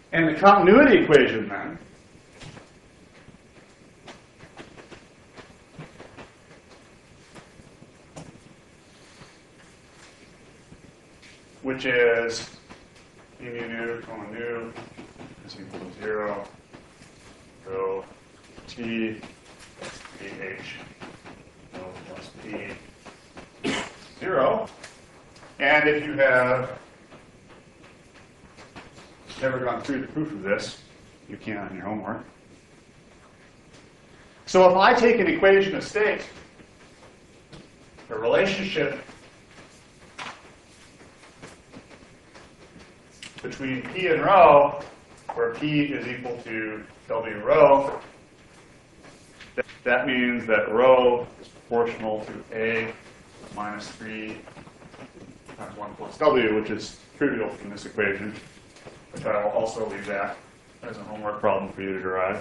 And the continuity equation then which is E mu nu, comma nu is equal to 0, rho T pH rho plus P 0. And if you have never gone through the proof of this, you can on your homework. So if I take an equation of state, the relationship between P and rho, where P is equal to W rho, that means that rho is proportional to A minus 3 times 1 plus W, which is trivial from this equation, which I will also leave that as a homework problem for you to derive.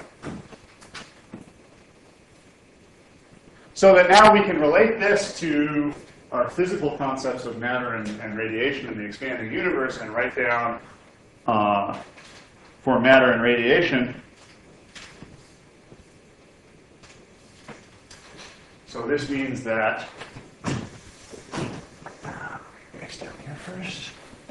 So that now we can relate this to our physical concepts of matter and radiation in the expanding universe and write down for matter and radiation. So this means that, next down here first.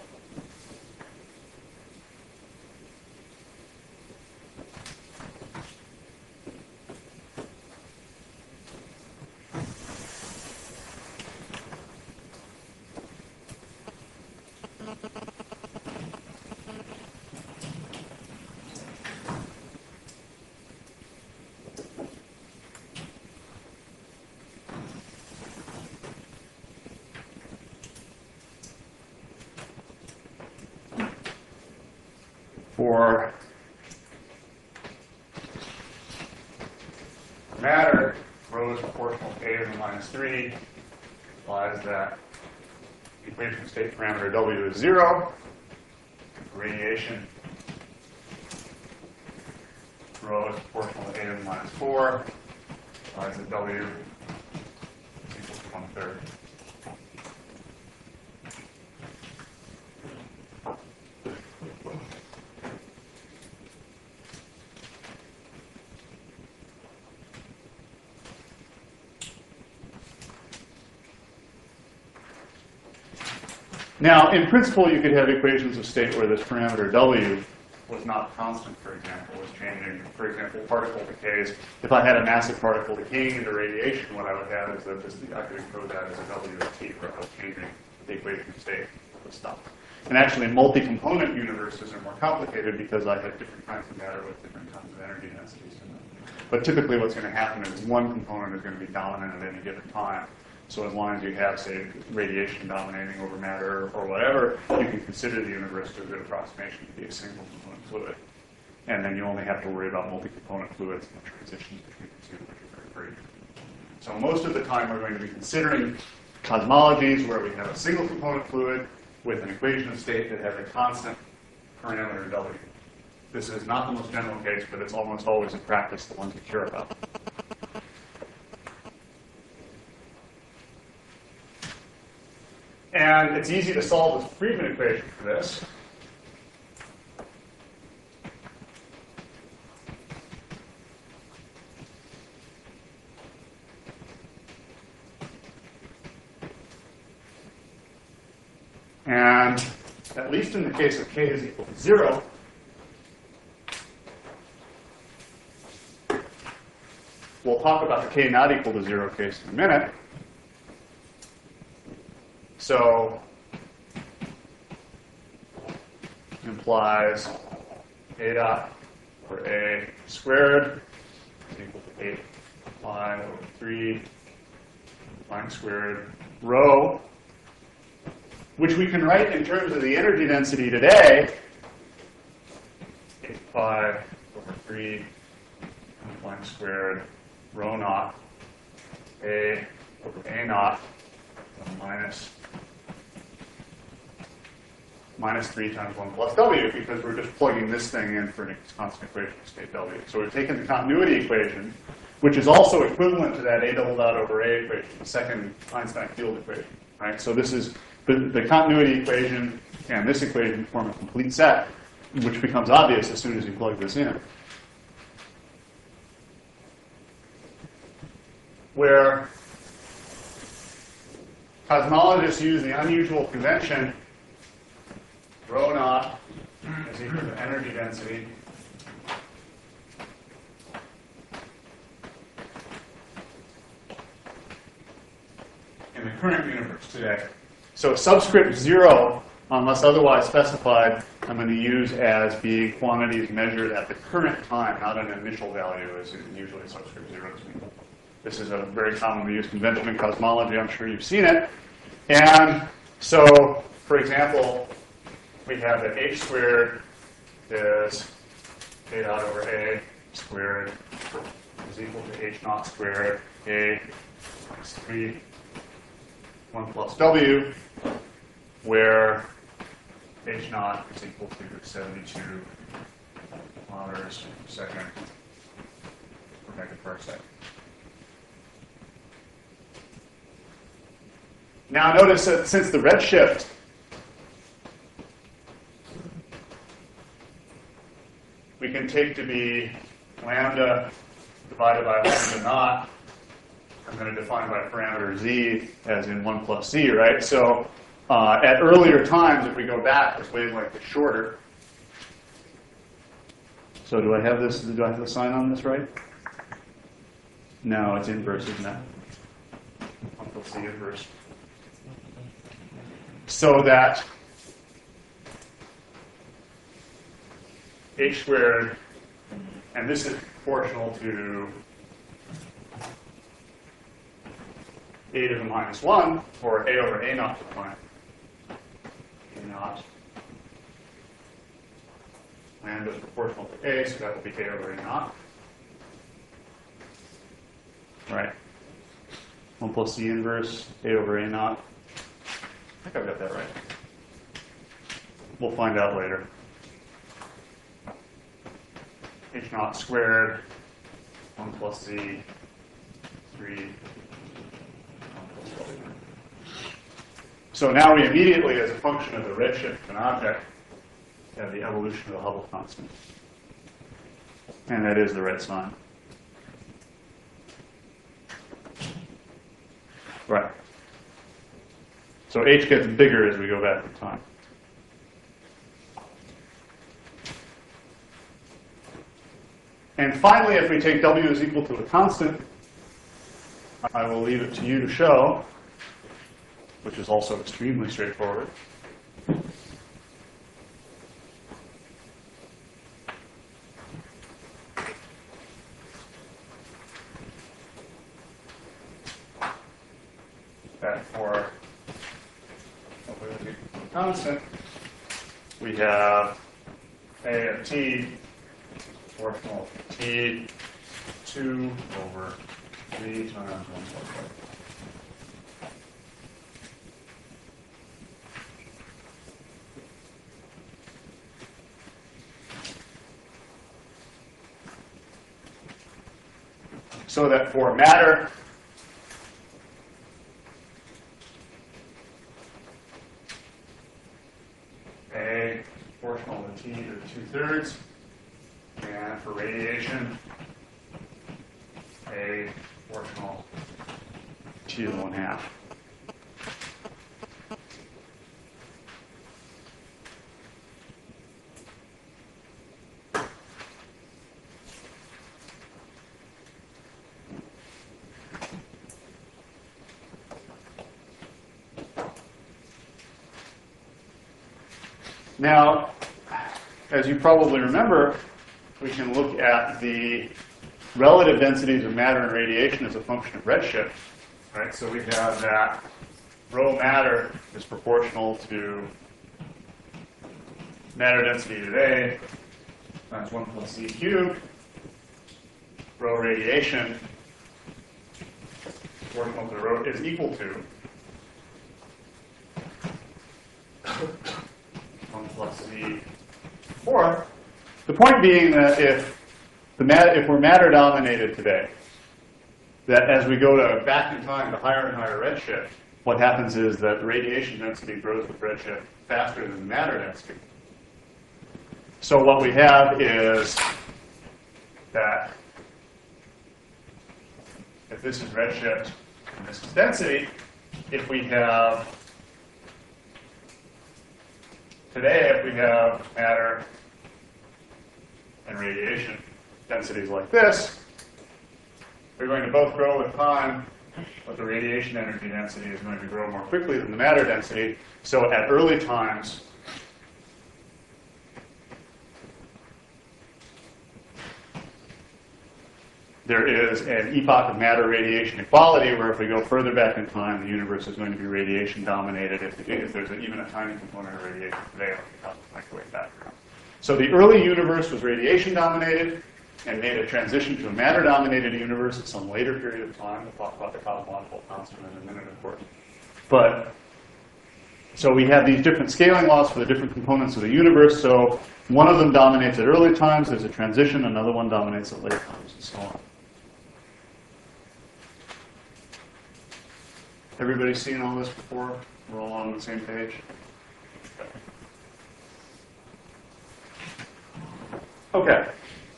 For matter, rho is proportional to A to the minus 3, implies that the equation of state parameter W is 0. For radiation, rho is proportional to A to the minus 4, implies that W is equal to 1/3. Now, in principle, you could have equations of state where this parameter W was not constant, for example, was changing. For example, particle decays. If I had a massive particle decaying into radiation, what I would have is that I could encode that as a W of T, where I was changing the equation of state with stuff. And actually, multi-component universes are more complicated because I have different kinds of matter with different kinds of energy densities in them. But typically, what's going to happen is one component is going to be dominant at any given time. So as long as you have, say, radiation dominating over matter or whatever, you can consider the universe to a good approximation to be a single component fluid. And then you only have to worry about multi-component fluids and the transitions between the two, which are very brief. So most of the time, we're going to be considering cosmologies where we have a single component fluid with an equation of state that has a constant parameter W. This is not the most general case, but it's almost always in practice the ones we care about. And it's easy to solve this Friedmann equation for this. And at least in the case of k is equal to 0, we'll talk about the k not equal to 0 case in a minute. So implies A dot for A squared is equal to 8 pi over 3 pi squared rho, which we can write in terms of the energy density today, 8 pi over 3 pi squared rho naught A over A naught minus 3 times 1 plus W, because we're just plugging this thing in for a constant equation of state W. So we've taken the continuity equation, which is also equivalent to that A double dot over A equation, the second Einstein field equation. Right? So this is the continuity equation and this equation form a complete set. which becomes obvious as soon as you plug this in. Where cosmologists use the unusual convention rho naught is equal to energy density in the current universe today. So subscript 0, unless otherwise specified, I'm going to use as being quantities measured at the current time, not an initial value, as usually subscript 0 is. This is a very commonly used convention in cosmology. I'm sure you've seen it. And so, for example, we have that h squared is a dot over a squared is equal to h naught squared a times 3, 1 plus w, where h naught is equal to 72 kilometers per second per megaparsec. Now notice that since the redshift we can take to be lambda divided by lambda naught, I'm going to define by parameter z as in 1 plus z, right? So at earlier times, if we go back, this wavelength is shorter. So do I have this? Do I have the sign on this right? No, it's inverse, isn't it? 1 plus z inverse. So that h squared, and this is proportional to a to the minus 1, or a over a naught to the minus a naught. Lambda is proportional to a, so that will be a over a naught. Right. 1 plus z inverse, a over a naught. I think I've got that right. We'll find out later. H naught squared, 1 plus z, 3, 1 plus w. So now we immediately, as a function of the redshift of an object, have the evolution of the Hubble constant. And that is the red sign. Right. So h gets bigger as we go back in time. And finally, if we take w is equal to a constant, I will leave it to you to show, which is also extremely straightforward. That for w is equal to a constant, we have a of t proportional to t 2 over 3 times 1 plus 1. So that for matter, A proportional to t to the 2/3, and for radiation, A proportional to t to the 1/2. Now, as you probably remember, we can look at the relative densities of matter and radiation as a function of redshift, right? So we have that rho matter is proportional to matter density today times 1 plus z cubed. Rho radiation proportional to rho is equal to 1 plus z fourth. The point being that if we're matter dominated today, that as we go back in time to higher and higher redshift, what happens is that the radiation density grows with redshift faster than the matter density. So what we have is that if this is redshift and this is density, if we have matter and radiation densities like this, they're going to both grow with time, but the radiation energy density is going to grow more quickly than the matter density. So at early times, there is an epoch of matter radiation equality where if we go further back in time, the universe is going to be radiation dominated. If there's even a tiny component of radiation today, it'll become microwave background. So the early universe was radiation dominated and made a transition to a matter dominated universe at some later period of time. We'll talk about the cosmological constant in a minute, of course. But so we have these different scaling laws for the different components of the universe. So one of them dominates at early times, there's a transition, another one dominates at later times, and so on. Everybody seen all this before? We're all on the same page? Okay.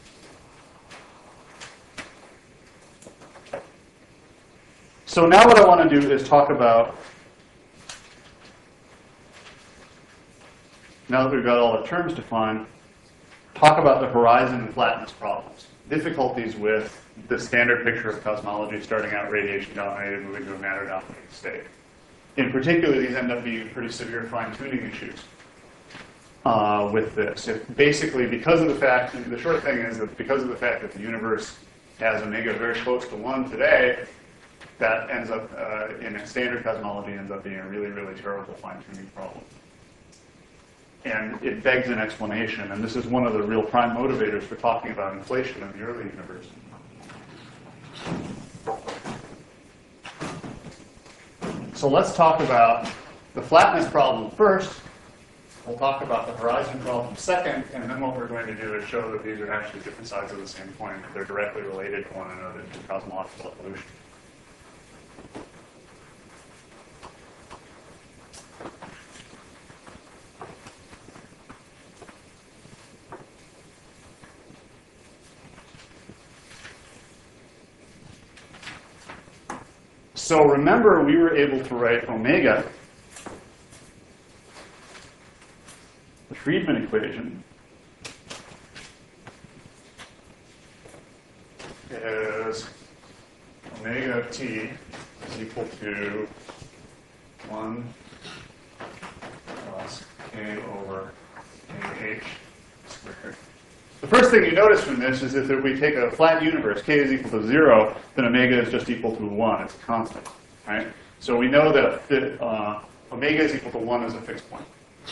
So now what I want to do is talk about, now that we've got all the terms defined, talk about the horizon and flatness problems. Difficulties with the standard picture of cosmology starting out radiation dominated, moving to a matter dominated state. In particular, these end up being pretty severe fine-tuning issues with this. Basically, because of the fact, and the short thing is that because of the fact that the universe has omega very close to 1 today, that ends up, in a standard cosmology, ends up being a really, really terrible fine-tuning problem. And it begs an explanation, and this is one of the real prime motivators for talking about inflation in the early universe. So let's talk about the flatness problem first. We'll talk about the horizon problem second, and then what we're going to do is show that these are actually different sides of the same coin. They're directly related to one another through cosmological evolution. So remember, we were able to write omega, the Friedmann equation, is omega of t is equal to 1 plus k over kh squared. The first thing you notice from this is that if we take a flat universe, k is equal to 0, then omega is just equal to 1. It's a constant, right? So we know that omega is equal to 1 as a fixed point.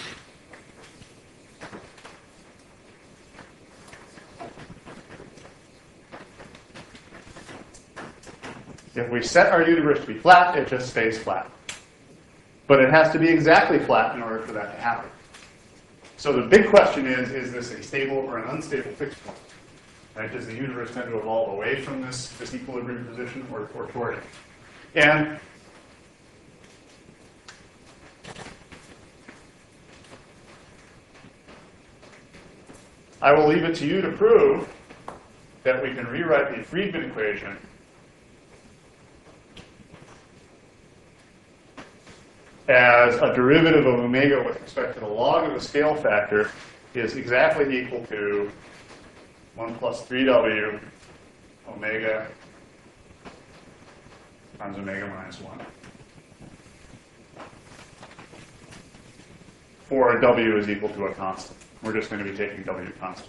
If we set our universe to be flat, it just stays flat. But it has to be exactly flat in order for that to happen. So the big question is this a stable or an unstable fixed point? Right? Does the universe tend to evolve away from this equilibrium position or toward it? And I will leave it to you to prove that we can rewrite the Friedmann equation as a derivative of omega with respect to the log of the scale factor is exactly equal to 1 plus 3w omega times omega minus 1. For w is equal to a constant. We're just going to be taking w constant.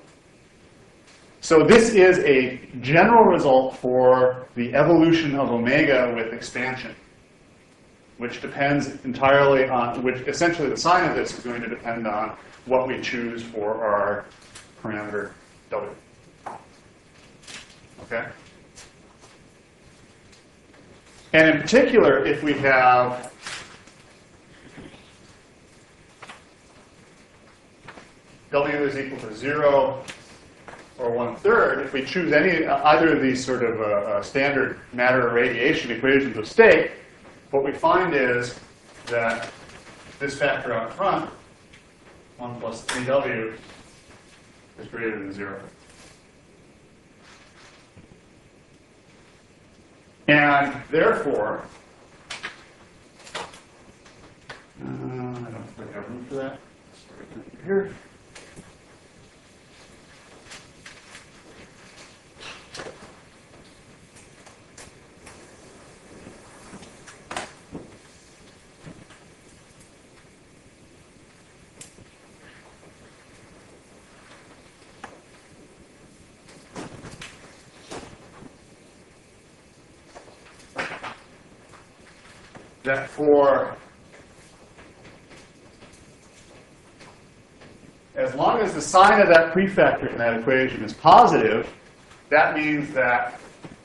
So this is a general result for the evolution of omega with expansion, which depends entirely on, which essentially the sign of this is going to depend on what we choose for our parameter w. Okay? And in particular, if we have w is equal to 0 or 1/3, if we choose either of these sort of standard matter radiation equations of state, what we find is that this factor out front, 1 plus 3w, greater than 0. And therefore, I don't really have room for that. Here. That for as long as the sign of that prefactor in that equation is positive, that means that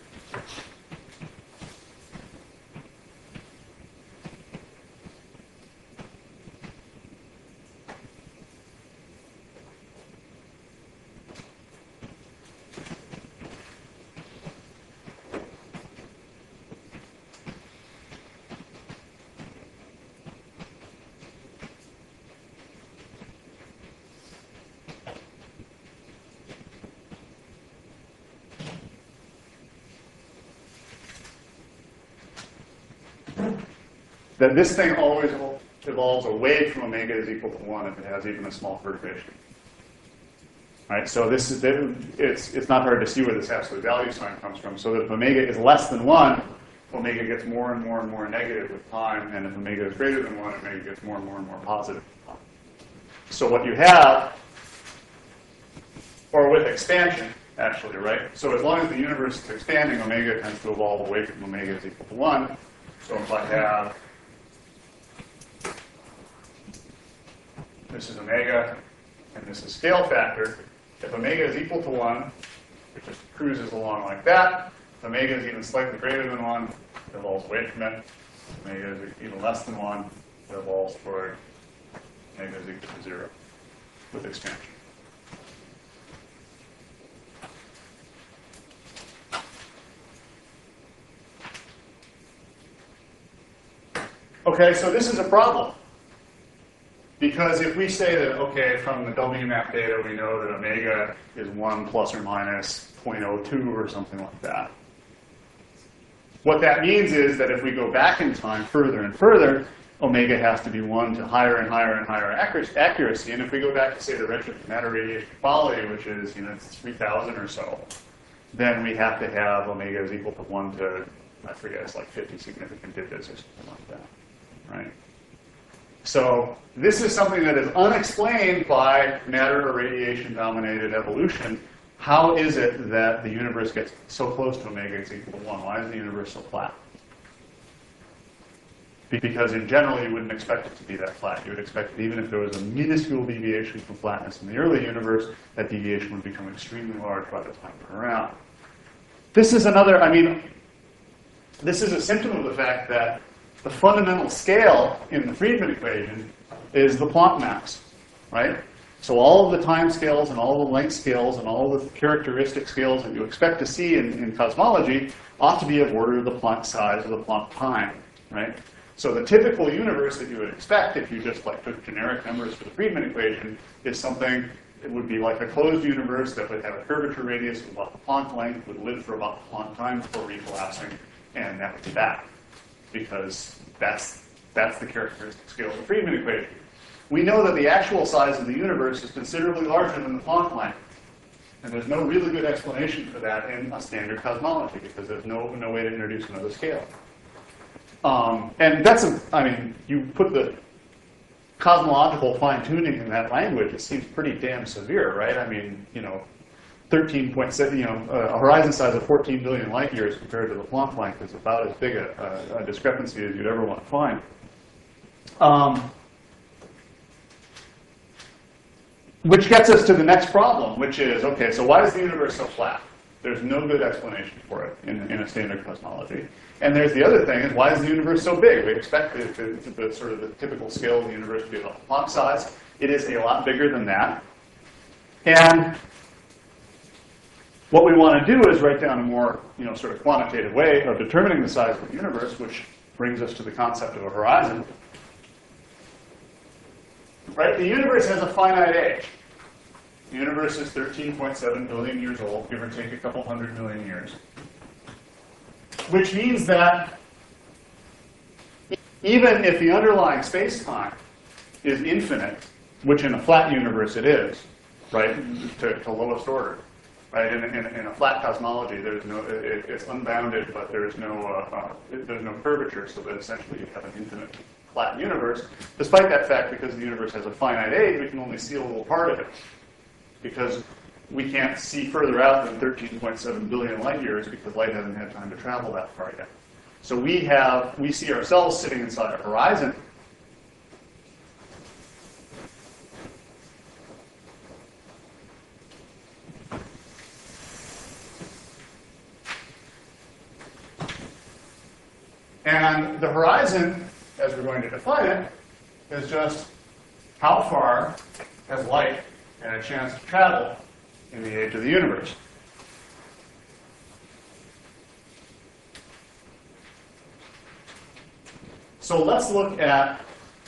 this thing always evolves away from omega is equal to 1 if it has even a small perturbation. Right? So this is it's not hard to see where this absolute value sign comes from. So that if omega is less than 1, omega gets more and more and more negative with time, and if omega is greater than 1, omega gets more and more and more positive with time. So what you have, or with expansion, actually, right? So as long as the universe is expanding, omega tends to evolve away from omega is equal to 1. So if I have, this is omega, and this is scale factor, if omega is equal to 1, it just cruises along like that. If omega is even slightly greater than 1, it evolves away from it. If omega is even less than 1, it evolves toward omega is equal to 0 with expansion. Okay, so this is a problem. Because if we say that, okay, from the WMAP data, we know that omega is 1 plus or minus 0.02 or something like that. What that means is that if we go back in time further and further, omega has to be 1 to higher and higher and higher accuracy. And if we go back to, say, the redshift matter radiation quality, which is, it's 3,000 or so, then we have to have omega is equal to 1 to, I forget, it's like 50 significant digits or something like that. Right? So this is something that is unexplained by matter or radiation-dominated evolution. How is it that the universe gets so close to omega is equal to 1? Why is the universe so flat? Because in general, you wouldn't expect it to be that flat. You would expect that even if there was a minuscule deviation from flatness in the early universe, that deviation would become extremely large by the time we're around. This is another, this is a symptom of the fact that the fundamental scale in the Friedmann equation is the Planck mass, right? So all of the time scales and all the length scales and all the characteristic scales that you expect to see in cosmology ought to be of order of the Planck size or the Planck time, right? So the typical universe that you would expect if you just took generic numbers for the Friedmann equation is something, it would be like a closed universe that would have a curvature radius of about the Planck length, would live for about the Planck time before recollapsing, and that would be that. Because that's the characteristic scale of the Friedmann equation. We know that the actual size of the universe is considerably larger than the Planck length. And there's no really good explanation for that in a standard cosmology, because there's no way to introduce another scale. And that's, you put the cosmological fine-tuning in that language, it seems pretty damn severe, right? 13.7, a horizon size of 14 billion light years compared to the Planck length is about as big a discrepancy as you'd ever want to find. Which gets us to the next problem, which is, okay, so why is the universe so flat? There's no good explanation for it in a standard cosmology. And there's the other thing, is why is the universe so big? We expect the sort of the typical scale of the universe to be about the Planck size. It is a lot bigger than that. And what we want to do is write down a more, sort of quantitative way of determining the size of the universe, which brings us to the concept of a horizon. Right? The universe has a finite age. The universe is 13.7 billion years old, give or take a couple 100 million years. Which means that even if the underlying space-time is infinite, which in a flat universe it is, right, to lowest order, right? In a flat cosmology, there's no, it's unbounded, but there's no curvature, so that essentially you have an infinite flat universe. Despite that fact, because the universe has a finite age, we can only see a little part of it, because we can't see further out than 13.7 billion light years because light hasn't had time to travel that far yet. So we see ourselves sitting inside a horizon. And the horizon, as we're going to define it, is just how far has light had a chance to travel in the age of the universe. So let's look at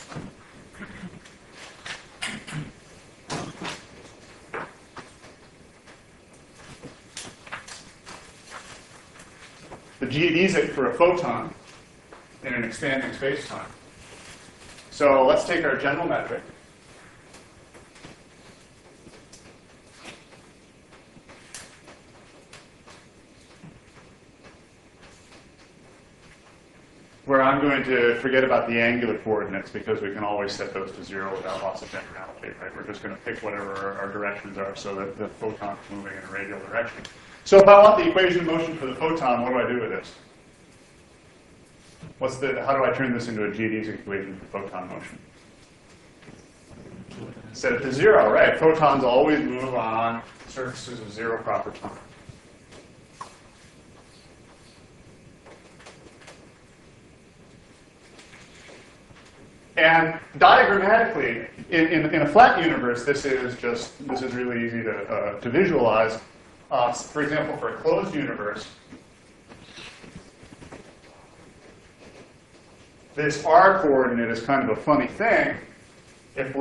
the geodesic for a photon in an expanding space-time. So let's take our general metric. Where I'm going to forget about the angular coordinates because we can always set those to 0 without loss of generality, right? We're just going to pick whatever our directions are so that the photon is moving in a radial direction. So if I want the equation of motion for the photon, what do I do with this? How do I turn this into a geodesic equation for photon motion? Set it to 0, right? Photons always move on surfaces of 0 proper time. And diagrammatically, in a flat universe, this is really easy to visualize. For example, for a closed universe, this r coordinate is kind of a funny thing. If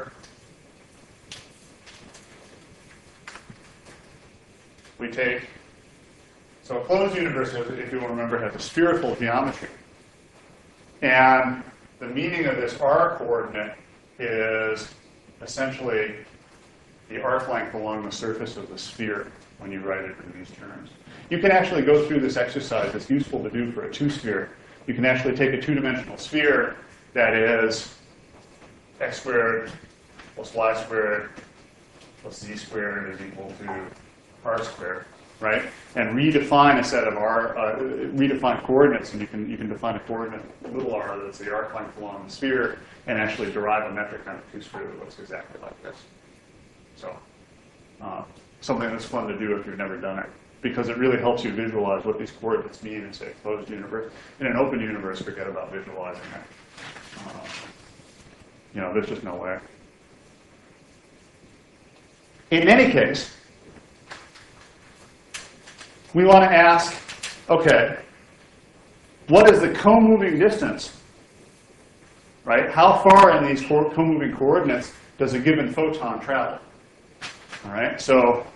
so a closed universe, if you will remember, has a spherical geometry. And the meaning of this r coordinate is essentially the arc length along the surface of the sphere when you write it in these terms. You can actually go through this exercise. It's useful to do for a two-sphere. You can actually take a two-dimensional sphere that is x squared plus y squared plus z squared is equal to r squared, right? And redefine a set of redefine coordinates, and you can define a coordinate little r that's the arc length along the sphere, and actually derive a metric on a two-sphere that looks exactly like this. So something that's fun to do if you've never done it, because it really helps you visualize what these coordinates mean in, say, a closed universe. In an open universe, forget about visualizing it. There's just no way. In any case, we want to ask, okay, what is the co-moving distance, right? How far in these co-moving coordinates does a given photon travel? All right, so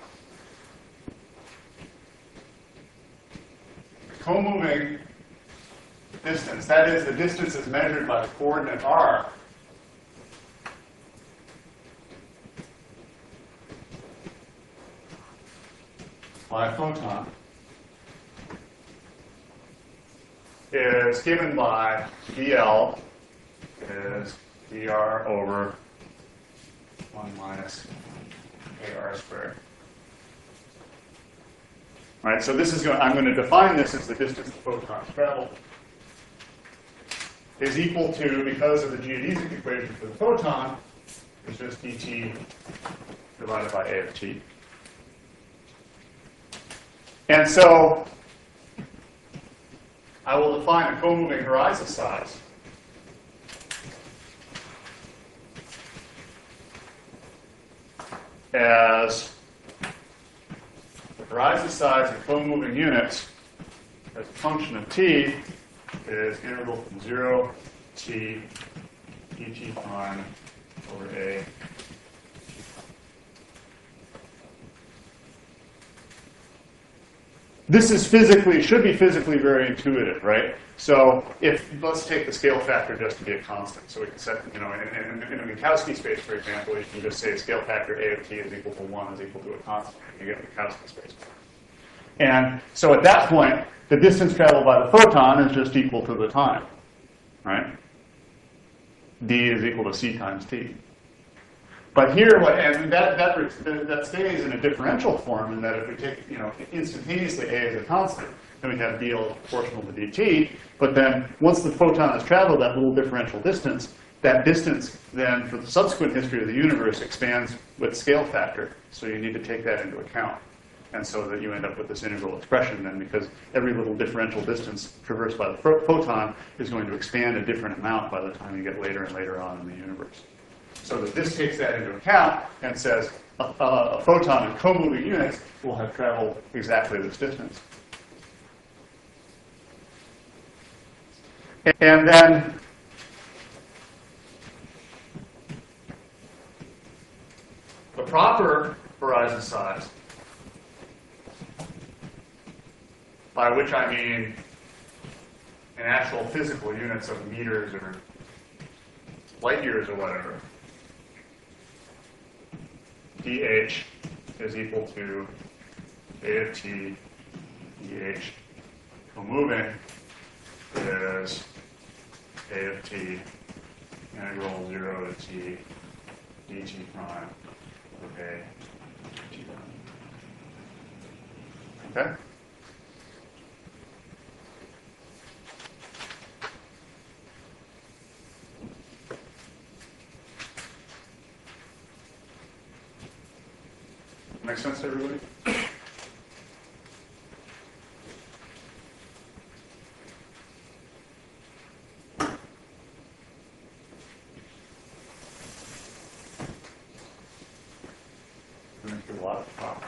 co-moving distance, that is, the distance is measured by the coordinate r, by a photon, is given by dl is dr over 1 minus ar squared. All right, so this is I'm going to define this as the distance the photons travel is equal to, because of the geodesic equation for the photon, is just dt divided by a of t. And so I will define a co-moving horizon size as the horizon size in co-moving units as a function of t is integral from 0 t dt prime over a this is physically, should be physically very intuitive, right? So if, let's take the scale factor just to be a constant. So we can set, you know, in a Minkowski space, for example, you can just say scale factor A of t is equal to 1 is equal to a constant. You get a Minkowski space. And so at that point, the distance traveled by the photon is just equal to the time, right? D is equal to c times t. But here, and that stays in a differential form in that if we take, you know, instantaneously A as a constant, then we have dl proportional to dt. But then once the photon has traveled that little differential distance, that distance then for the subsequent history of the universe expands with scale factor. So you need to take that into account. And so that you end up with this integral expression then, because every little differential distance traversed by the photon is going to expand a different amount by the time you get later and later on in the universe. So that this takes that into account and says a photon in co-moving units will have traveled exactly this distance. And then the proper horizon size, by which I mean in actual physical units of meters or light years or whatever, dh is equal to A of t dh co-moving is A of t integral 0 to t dt prime of A t prime. Okay? Make sense to everybody? Going through a lot of problems.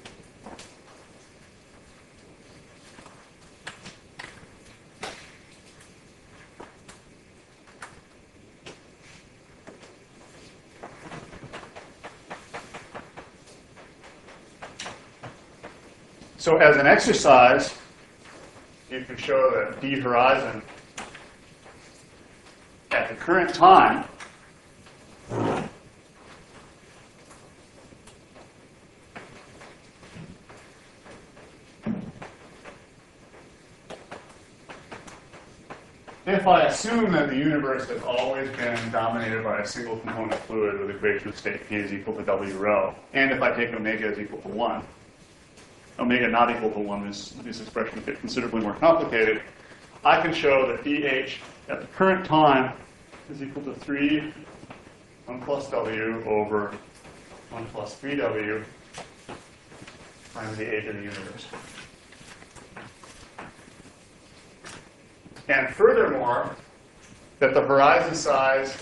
So as an exercise, you can show that d horizon at the current time if I assume that the universe has always been dominated by a single component fluid with equation of state p is equal to w rho, and if I take omega is equal to 1, omega not equal to 1, this expression gets considerably more complicated, I can show that dh at the current time is equal to 3 1 plus w over 1 plus 3w times the age of the universe. And furthermore, that the horizon size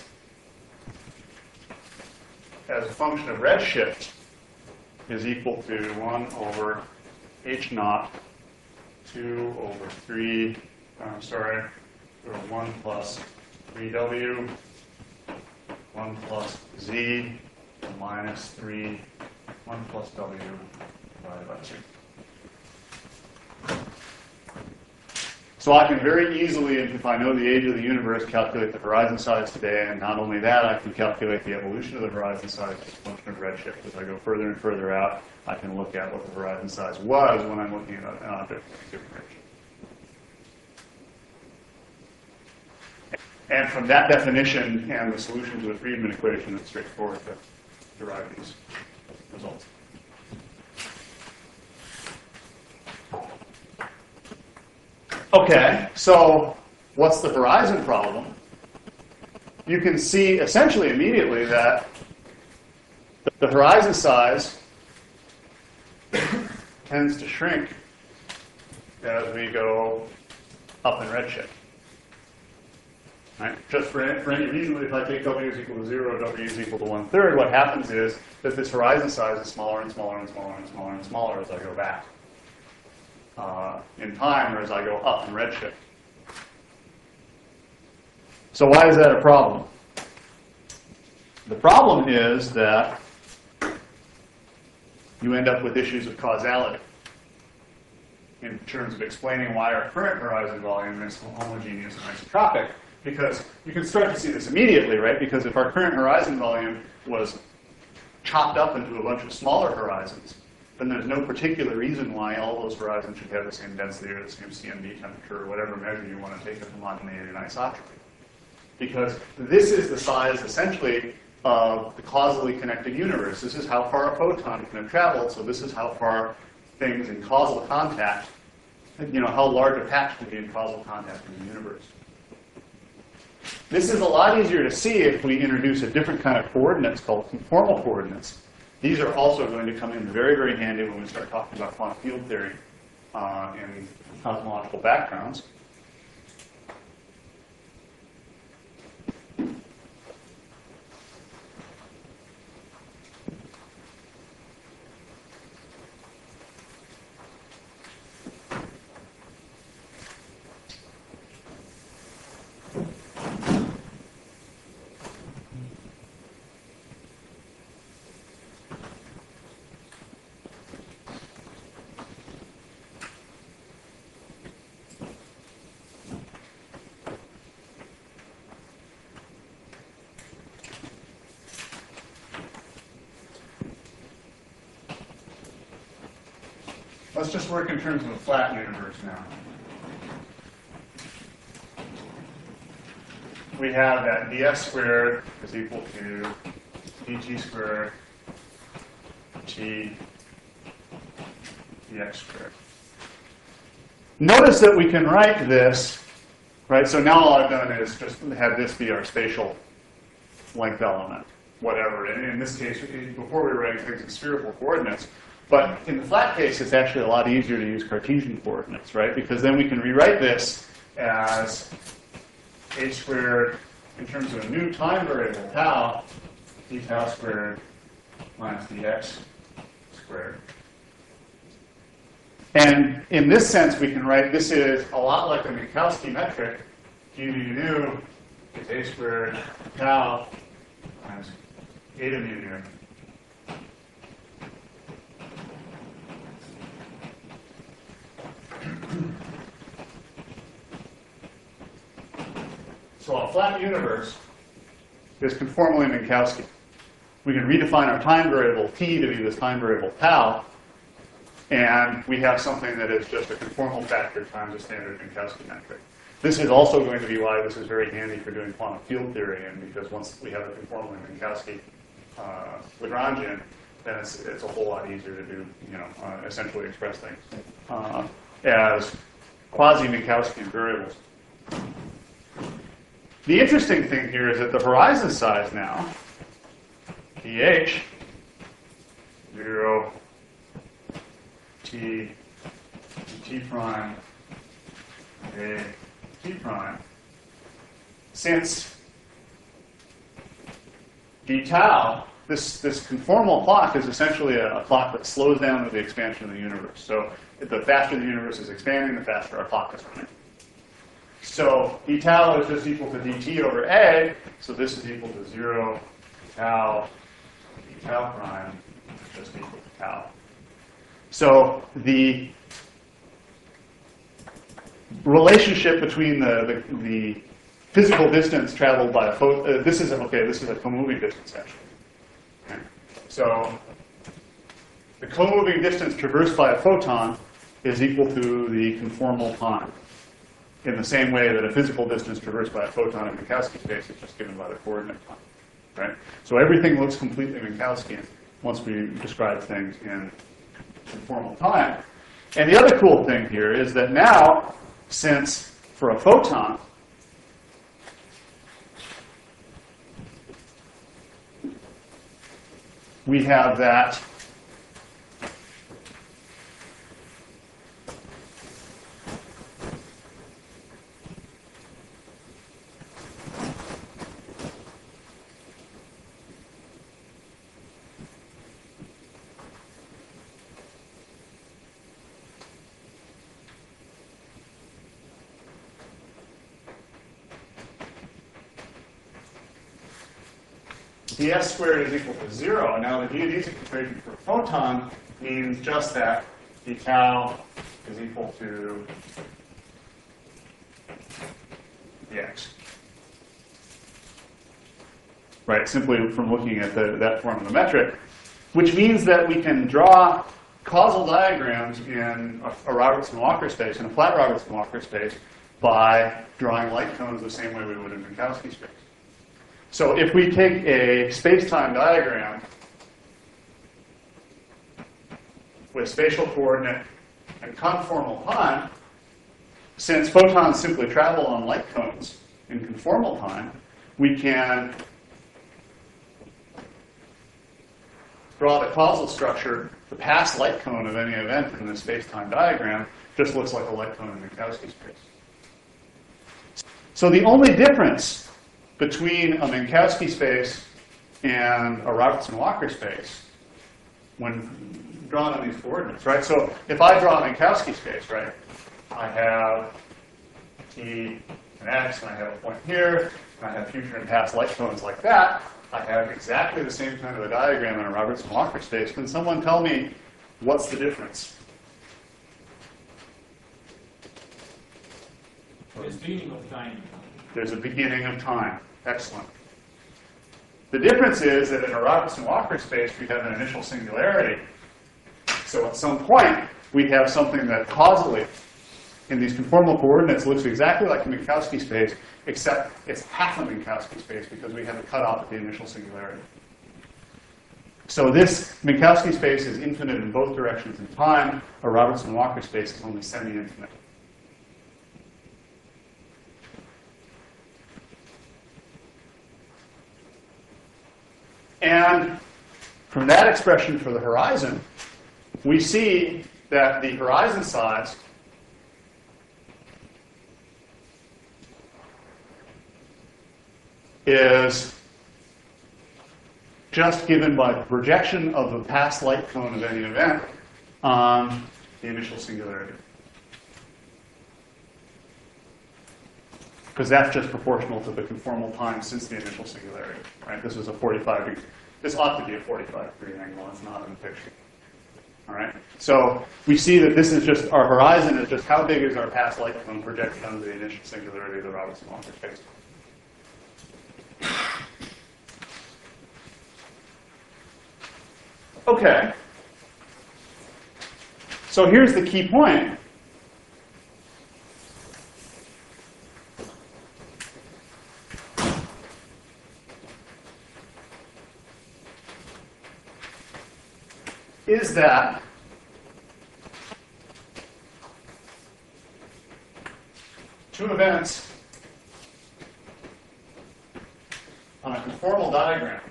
as a function of redshift is equal to 1 over h naught 2 over 3, or 1 plus 3w, 1 plus z minus 3, 1 plus w divided by 2. So I can very easily, if I know the age of the universe, calculate the horizon size today, and not only that, I can calculate the evolution of the horizon size as a function of redshift. As I go further and further out, I can look at what the horizon size was when I'm looking at an object with different redshift. And from that definition and the solution to the Friedmann equation, it's straightforward to derive these results. Okay, so what's the horizon problem? You can see essentially immediately that the horizon size tends to shrink as we go up in redshift. Right? Just for any reason, if I take w is equal to 0, w is equal to 1/3, what happens is that this horizon size is smaller and smaller and smaller and smaller and smaller as I go back in time, or as I go up in redshift. So why is that a problem? The problem is that you end up with issues of causality. in terms of explaining why our current horizon volume is homogeneous and isotropic, because you can start to see this immediately, right? Because if our current horizon volume was chopped up into a bunch of smaller horizons, then there's no particular reason why all those horizons should have the same density or the same CMB temperature or whatever measure you want to take of homogeneity and isotropy. Because this is the size, essentially, of the causally connected universe. This is how far a photon can have traveled, so this is how far things in causal contact, how large a patch can be in causal contact in the universe. This is a lot easier to see if we introduce a different kind of coordinates called conformal coordinates. These are also going to come in very, very handy when we start talking about quantum field theory in cosmological backgrounds. Let's just work in terms of a flat universe now. We have that ds squared is equal to dt squared t dx squared. Notice that we can write this, right? So now all I've done is just have this be our spatial length element, whatever. And in this case, before we were writing things in spherical coordinates, but in the flat case, it's actually a lot easier to use Cartesian coordinates, right? Because then we can rewrite this as h squared in terms of a new time variable, tau, d tau squared minus dx squared. And in this sense, we can write this is a lot like the Minkowski metric. Q mu nu is a squared tau times eta mu nu. So a flat universe is conformally Minkowski. We can redefine our time variable t to be this time variable tau, and we have something that is just a conformal factor times a standard Minkowski metric. This is also going to be why this is very handy for doing quantum field theory, and because once we have a conformally Minkowski Lagrangian, then it's a whole lot easier to do, essentially express things as quasi-Minkowskian variables. The interesting thing here is that the horizon size now, dh, 0, t, t prime, a, t prime, since d tau, this conformal clock is essentially a clock that slows down with the expansion of the universe. So the faster the universe is expanding, the faster our clock is running. So d tau is just equal to dt over a, so this is equal to 0 tau d tau prime just equal to tau. So the relationship between the physical distance traveled by a photon, this is a co-moving distance actually. Okay. So the co-moving distance traversed by a photon is equal to the conformal time, in the same way that a physical distance traversed by a photon in Minkowski space is just given by the coordinate time. Right? So everything looks completely Minkowskian once we describe things in conformal time. And the other cool thing here is that now, since for a photon, we have that ds squared is equal to 0. Now the geodesic equation for a photon means just that d tau is equal to the x. Right, simply from looking at that form of the metric, which means that we can draw causal diagrams in a Robertson-Walker space, in a flat Robertson-Walker space, by drawing light cones the same way we would in Minkowski space. So if we take a space-time diagram with spatial coordinate and conformal time, since photons simply travel on light cones in conformal time, we can draw the causal structure. The past light cone of any event in the space-time diagram just looks like a light cone in Minkowski space. So the only difference between a Minkowski space and a Robertson-Walker space when drawn on these coordinates, right? So if I draw a Minkowski space, right, I have t and x, and I have a point here, and I have future and past light cones like that. I have exactly the same kind of a diagram in a Robertson-Walker space. Can someone tell me what's the difference? There's beginning of time. There's a beginning of time. Excellent. The difference is that in a Robertson-Walker space, we have an initial singularity. So at some point, we have something that causally, in these conformal coordinates, looks exactly like a Minkowski space, except it's half a Minkowski space because we have a cutoff at the initial singularity. So this Minkowski space is infinite in both directions in time. A Robertson-Walker space is only semi-infinite. And from that expression for the horizon, we see that the horizon size is just given by the projection of the past light cone of any event on the initial singularity. Because that's just proportional to the conformal time since the initial singularity, right? This is a 45 degree. This ought to be a 45-degree angle. It's not in the picture. All right. So we see that this is just our horizon is just how big is our past light cone projected onto the initial singularity of the Robertson-Walker space. Okay. So here's the key point. Is that two events on a conformal diagram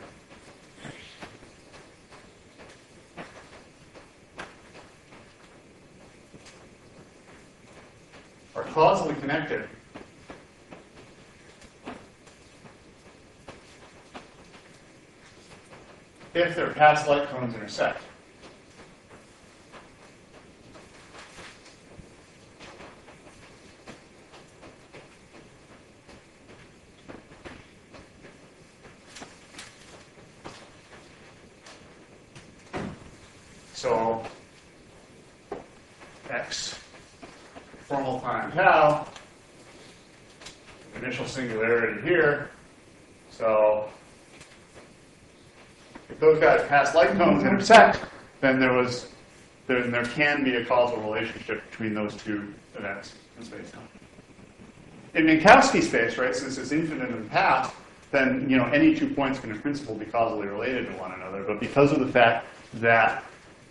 are causally connected if their past light cones intersect. So x, formal time tau, initial singularity here. So if those guys pass light cones intersect, then there can be a causal relationship between those two events in space-time. In Minkowski space, right, since it's infinite in the past, then any 2 points can in principle be causally related to one another. But because of the fact that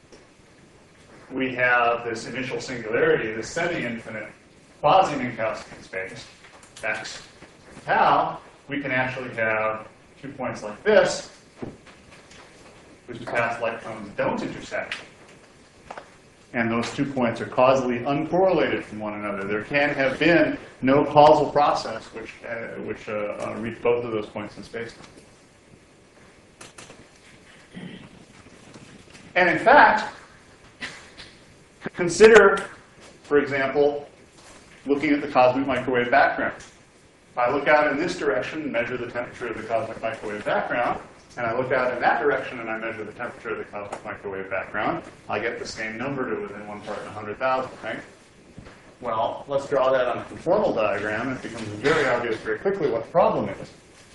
we have this initial singularity, this semi-infinite quasi-Minkowski space, x, tau, we can actually have 2 points like this, whose past light cones don't intersect. And those 2 points are causally uncorrelated from one another. There can have been no causal process which reached both of those points in space. And in fact, consider, for example, looking at the cosmic microwave background. If I look out in this direction and measure the temperature of the cosmic microwave background, and I look out in that direction and I measure the temperature of the cosmic microwave background, I get the same number to within 1 part in 100,000, right? Well, let's draw that on a conformal diagram. It becomes very obvious very quickly what the problem is.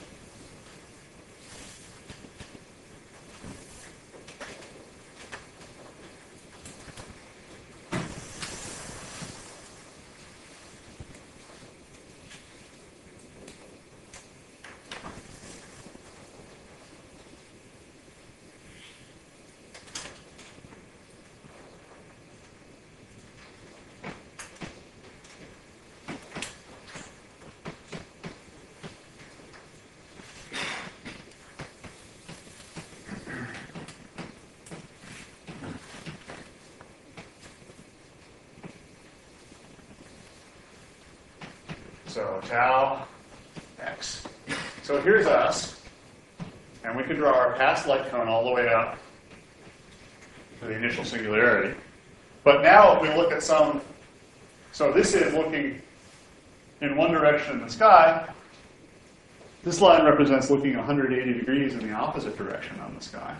So tau x. So here's us, and we could draw our past light cone all the way up to the initial singularity. But now if we look at some, so this is looking in one direction in the sky. This line represents looking 180 degrees in the opposite direction on the sky.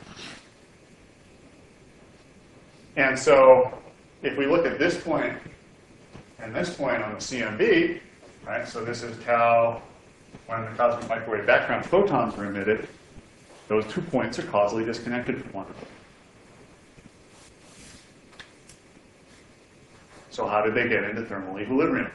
And so if we look at this point and this point on the CMB, right, so this is tau when the cosmic microwave background photons are emitted. Those 2 points are causally disconnected from one another. So how did they get into thermal equilibrium?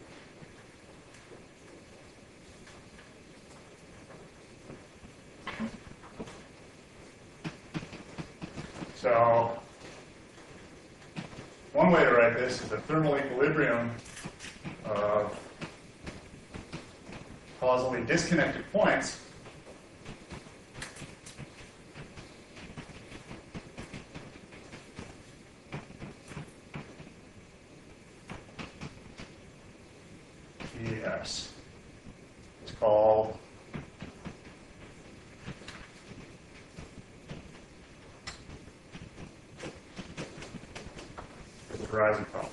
So one way to write this is the thermal equilibrium of causally disconnected points ES. It's called the horizon problem.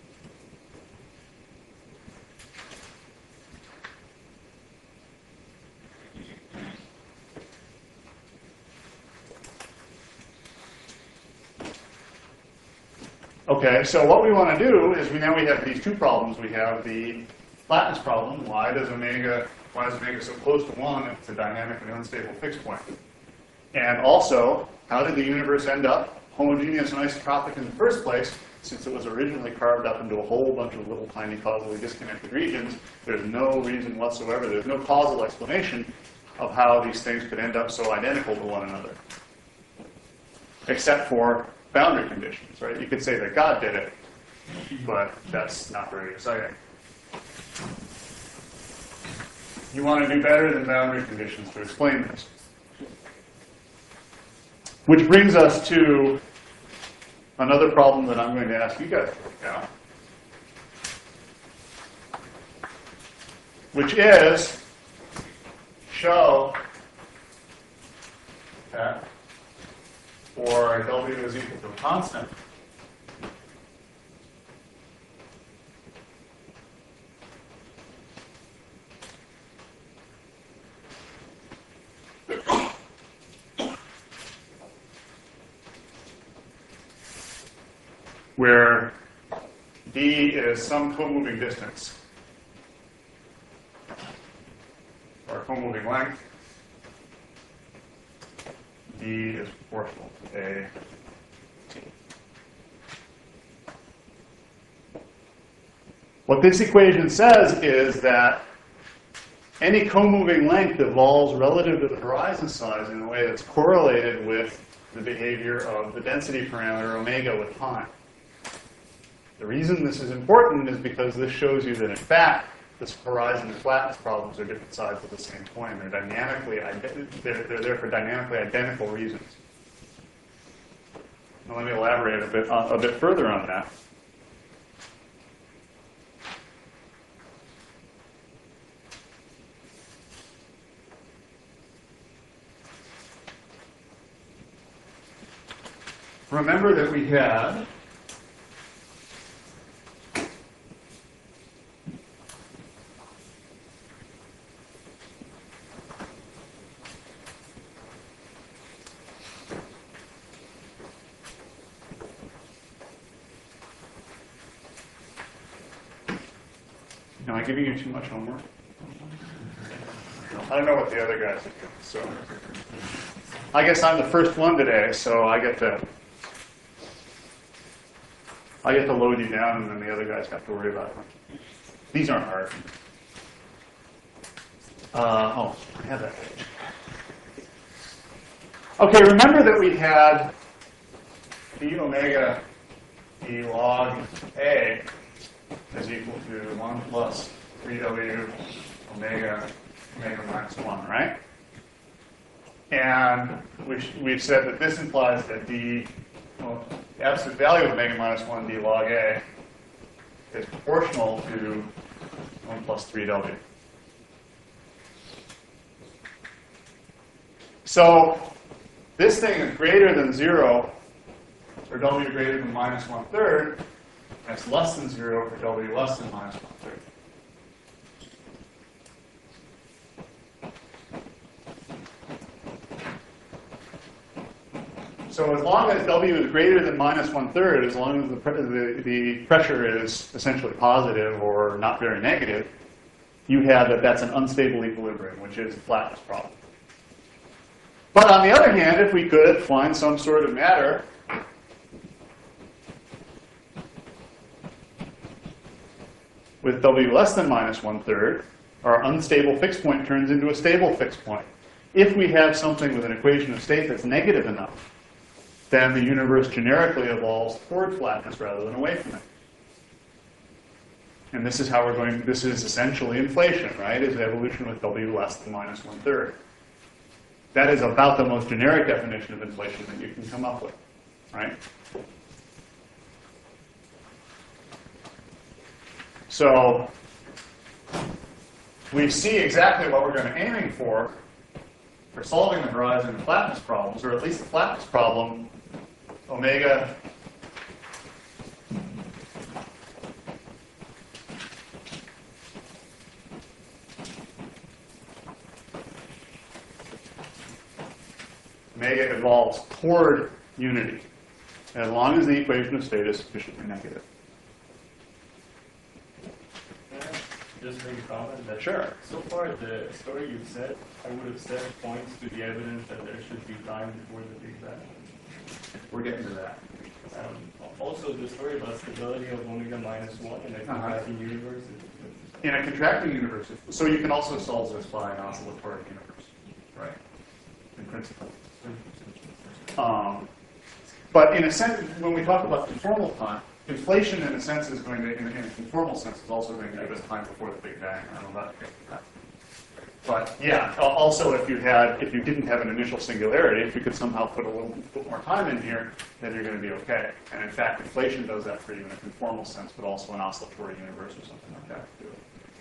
Okay, so what we want to do is now we have these two problems. We have the flatness problem. Why is omega so close to 1 if it's a dynamically unstable fixed point? And also, how did the universe end up homogeneous and isotropic in the first place, since it was originally carved up into a whole bunch of little tiny causally disconnected regions? There's no reason whatsoever, there's no causal explanation of how these things could end up so identical to one another, except for boundary conditions, right? You could say that God did it, but that's not very exciting. You want to do better than boundary conditions to explain this. Which brings us to another problem that I'm going to ask you guys to work out, which is show that for W is equal to a constant, where d is some co-moving distance or co-moving length. D is proportional to A T. What this equation says is that any co-moving length evolves relative to the horizon size in a way that's correlated with the behavior of the density parameter omega with time. The reason this is important is because this shows you that, in fact, this horizon and flatness problems are different sides of the same coin. They're they're there for dynamically identical reasons. Now, let me elaborate a bit further on that. Remember that we had Am I giving you too much homework? I don't know what the other guys are doing, so I guess I'm the first one today, so I get to load you down, and then the other guys have to worry about it. These aren't hard. Oh, I have that page. Okay, remember that we had d omega d log A is equal to 1 plus 3w omega minus 1, right? And we've said that this implies that the absolute value of omega minus 1 d log A is proportional to 1 plus 3w. So this thing is greater than 0 for w greater than minus 1/3. That's less than 0 for w less than minus 1/3. So as long as w is greater than minus 1/3, as long as the pressure is essentially positive or not very negative, you have that that's an unstable equilibrium, which is the flatness problem. But on the other hand, if we could find some sort of matter with w less than minus 1/3, our unstable fixed point turns into a stable fixed point. If we have something with an equation of state that's negative enough, then the universe generically evolves toward flatness rather than away from it. And this is how we're going, this is essentially inflation, right? Is evolution with w less than minus 1/3. That is about the most generic definition of inflation that you can come up with, right? So we see exactly what we're going to be aiming for solving the horizon and flatness problems, or at least the flatness problem, omega evolves toward unity, as long as the equation of state is sufficiently negative. Just make a comment that Sure. so far the story you've said, I would have said points to the evidence that there should be time before the Big Bang. We're getting to that. Also, the story about stability of omega minus 1 in a contracting universe. In a contracting universe, so you can also solve this by an oscillatory universe, right? In principle. But in a sense, when we talk about conformal time, inflation in a sense is going to, in a conformal sense, is also going to give us time before the Big Bang. I don't know about that. But yeah, also if you didn't have an initial singularity, if you could somehow put a little bit more time in here, then you're going to be okay. And in fact, inflation does that for you in a conformal sense, but also an oscillatory universe or something like that to do it.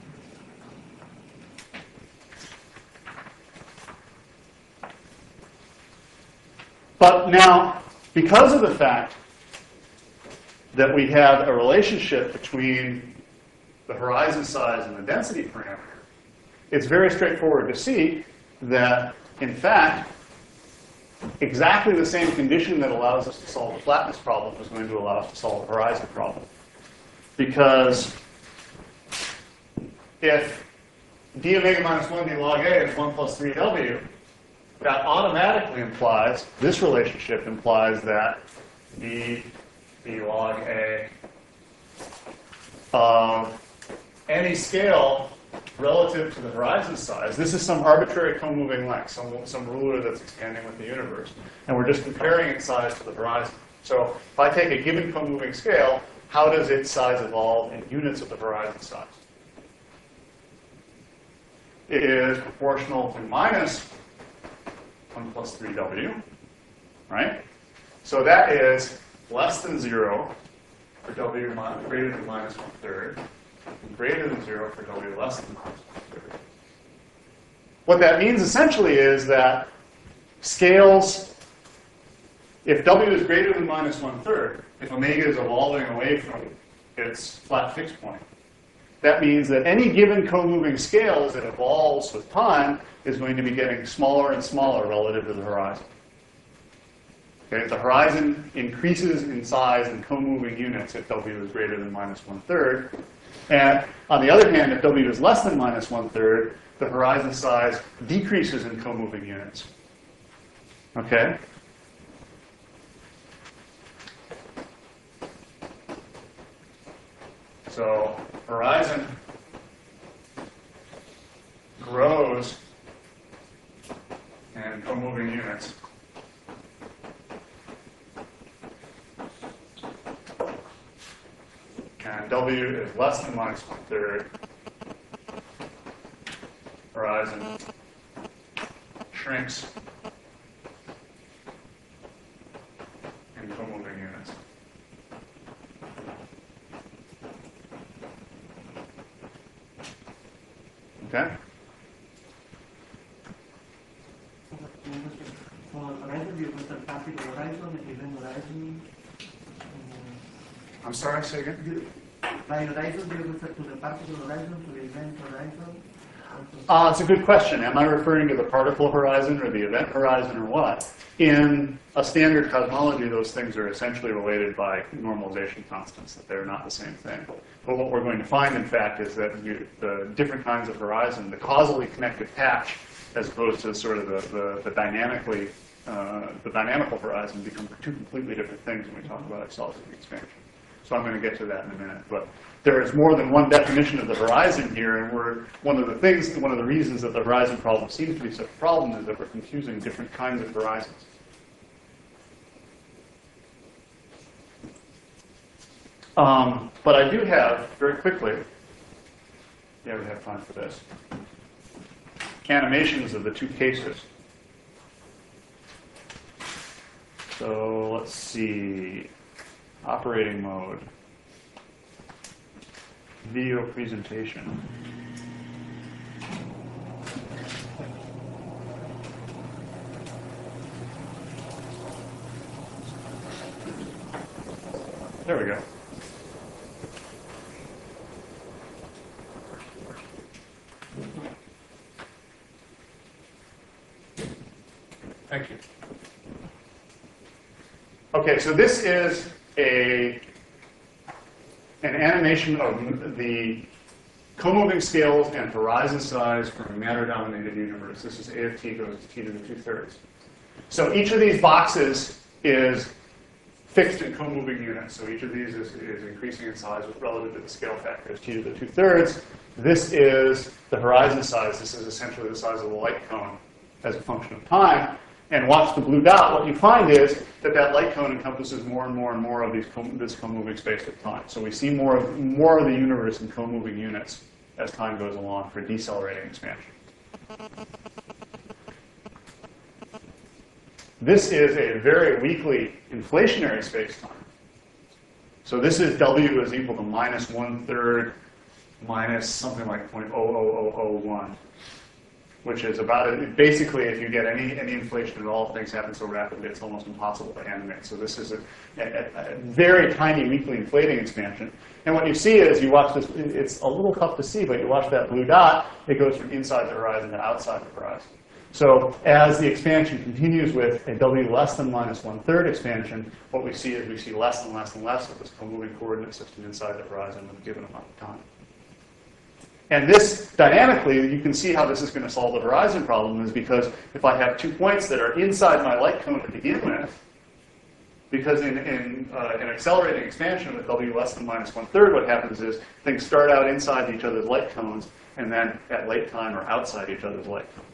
But now, because of the fact that we have a relationship between the horizon size and the density parameter, it's very straightforward to see that, in fact, exactly the same condition that allows us to solve the flatness problem is going to allow us to solve the horizon problem. Because if d omega minus 1 d log A is 1 plus 3w, that automatically implies, this relationship implies that d log A of any scale relative to the horizon size, this is some arbitrary co-moving length, some ruler that's expanding with the universe. And we're just comparing its size to the horizon. So if I take a given co-moving scale, how does its size evolve in units of the horizon size? It is proportional to minus 1 plus 3w, right? So that is less than 0 for w greater than minus 1/3, and greater than 0 for w less than minus 1/3. What that means essentially is that scales, if w is greater than minus 1/3, if omega is evolving away from its flat fixed point, that means that any given co-moving scale as it evolves with time is going to be getting smaller and smaller relative to the horizon. Okay, the horizon increases in size in co-moving units if W is greater than minus 1/3. And on the other hand, if W is less than minus 1/3, the horizon size decreases in co-moving units. Okay? So horizon grows in co-moving units. And W is less than minus 1/3. Horizon shrinks in co-moving units. Okay? I'm sorry, say again? By horizon, do you refer to the particle horizon, to the event horizon? It's a good question. Am I referring to the particle horizon or the event horizon or what? In a standard cosmology, those things are essentially related by normalization constants, that they're not the same thing. But what we're going to find, in fact, is that the different kinds of horizon, the causally connected patch, as opposed to sort of the dynamical horizon, become two completely different things when we talk about accelerating expansion. So I'm going to get to that in a minute. But there is more than one definition of the horizon here, and one of the reasons that the horizon problem seems to be such a problem is that we're confusing different kinds of horizons. But I do have, very quickly, yeah, we have time for this, animations of the two cases. So let's see. Operating mode. Video presentation. There we go. Thank you. Okay, so this is an animation of the co-moving scales and horizon size for a matter-dominated universe. This is A of t goes to t to the 2/3. So each of these boxes is fixed in co-moving units. So each of these is increasing in size relative to the scale factor as t to the 2/3. This is the horizon size. This is essentially the size of the light cone as a function of time. And watch the blue dot. What you find is that that light cone encompasses more and more and more of this co-moving space of time. So we see more of the universe in co-moving units as time goes along for decelerating expansion. This is a very weakly inflationary space-time. So this is W is equal to minus 1/3 minus something like 0.00001. Which is about, basically, if you get any inflation at all, things happen so rapidly it's almost impossible to animate. So this is a very tiny, weakly inflating expansion. And what you see is, you watch this, it's a little tough to see, but you watch that blue dot, it goes from inside the horizon to outside the horizon. So as the expansion continues with a W less than minus 1/3 expansion, what we see is we see less and less and less of this co-moving coordinate system inside the horizon with a given amount of time. And this, dynamically, you can see how this is going to solve the horizon problem, is because if I have 2 points that are inside my light cone to begin with, because in accelerating expansion with W less than minus 1/3, what happens is things start out inside each other's light cones, and then at late time are outside each other's light cones.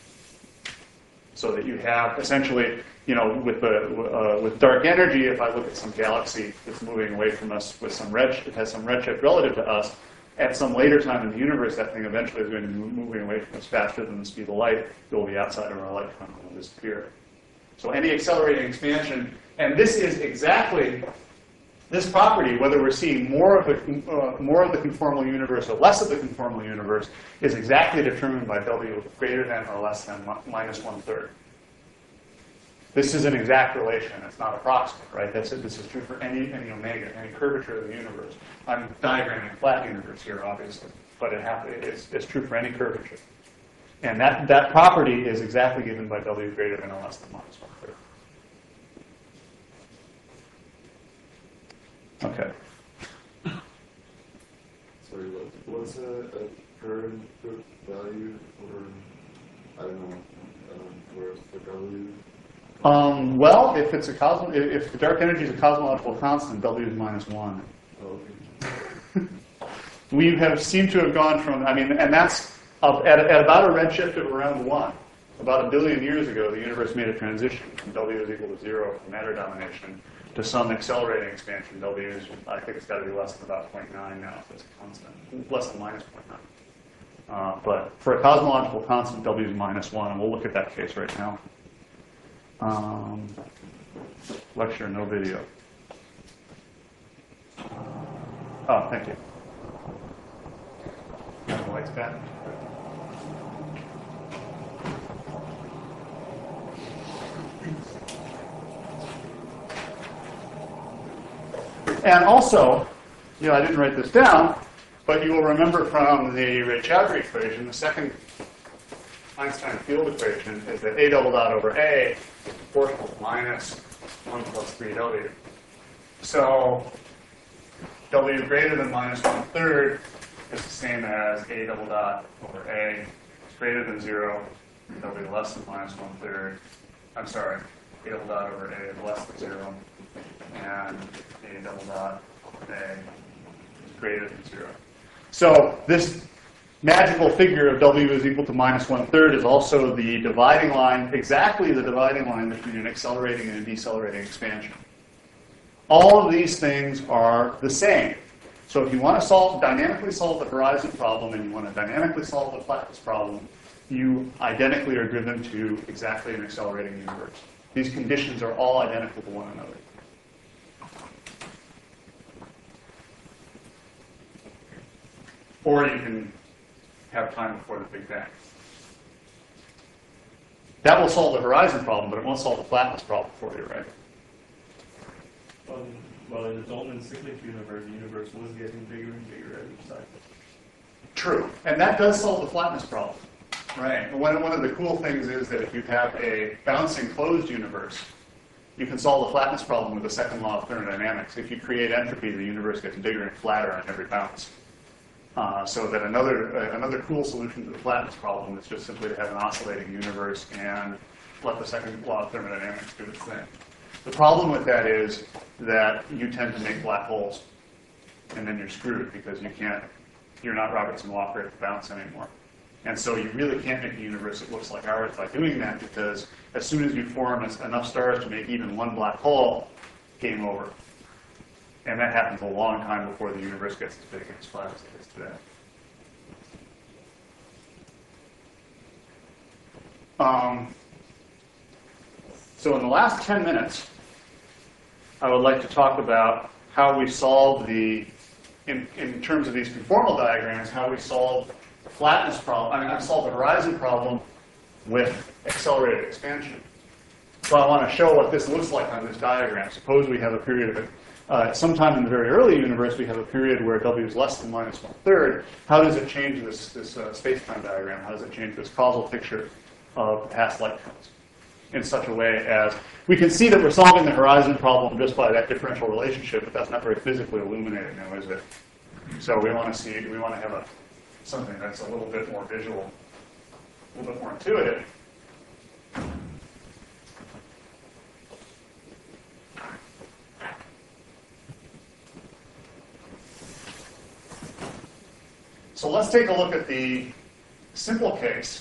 So that you have, essentially, with dark energy, if I look at some galaxy that's moving away from us with some it has some redshift relative to us, at some later time in the universe, that thing eventually is going to be moving away from us faster than the speed of light. It will be outside of our light cone and will disappear. So any accelerating expansion, and this is exactly this property, whether we're seeing more of the conformal universe or less of the conformal universe, is exactly determined by W greater than or less than minus 1/3. This is an exact relation. It's not approximate, right? This is true for any omega, any curvature of the universe. I'm diagramming a flat universe here, obviously, but it's true for any curvature. And that property is exactly given by W greater than or less than minus 1/3. Okay. Sorry, what's a current value for, I don't know, for W? Well, if it's a if the dark energy is a cosmological constant, W is -1. Oh, okay. We have seemed to have gone from, I mean, and that's at about a redshift of around 1. About 1 billion years ago, the universe made a transition from W is equal to 0 for matter domination to some accelerating expansion. W is, I think it's got to be less than about 0.9 now, if it's a constant, less than -0.9. But for a cosmological constant, W is -1, and we'll look at that case right now. Lecture, no video. Oh, thank you. Have the lights back. And also, I didn't write this down, but you will remember from the Raychaudhuri equation, the second Einstein field equation is that A double dot over A is proportional to -1 plus 3W. So W greater than -1/3 is the same as A double dot over A is greater than 0, W less than -1/3. I'm sorry, A double dot over A is less than 0, and A double dot over A is greater than 0. So this magical figure of W is equal to -1/3 is also the dividing line, exactly the dividing line between an accelerating and a decelerating expansion. All of these things are the same. So if you want to dynamically solve the horizon problem and you want to dynamically solve the flatness problem, you identically are driven to exactly an accelerating universe. These conditions are all identical to one another. Or you can have time before the Big Bang. That will solve the horizon problem, but it won't solve the flatness problem for you, right? Well, in the Dolman cyclic universe, the universe was getting bigger and bigger at each cycle. True. And that does solve the flatness problem. Right. One of the cool things is that if you have a bouncing closed universe, you can solve the flatness problem with the second law of thermodynamics. If you create entropy, the universe gets bigger and flatter on every bounce. So that another cool solution to the flatness problem is just simply to have an oscillating universe and let the second law of thermodynamics do its thing. The problem with that is that you tend to make black holes, and then you're screwed because you're not Robertson Walker at the bounce anymore. And so you really can't make a universe that looks like ours by doing that, because as soon as you form enough stars to make even one black hole, game over. And that happens a long time before the universe gets as big and as flat as it is today. So in the last 10 minutes, I would like to talk about how we solve in terms of these conformal diagrams, how we solve the flatness problem, solve the horizon problem with accelerated expansion. So I want to show what this looks like on this diagram. Suppose we have a period of sometime in the very early universe, we have a period where W is less than -1/3. How does it change this space-time diagram? How does it change this causal picture of past light cones in such a way as we can see that we're solving the horizon problem just by that differential relationship, but that's not very physically illuminated now, is it? So we want to have something that's a little bit more visual, a little bit more intuitive. So let's take a look at the simple case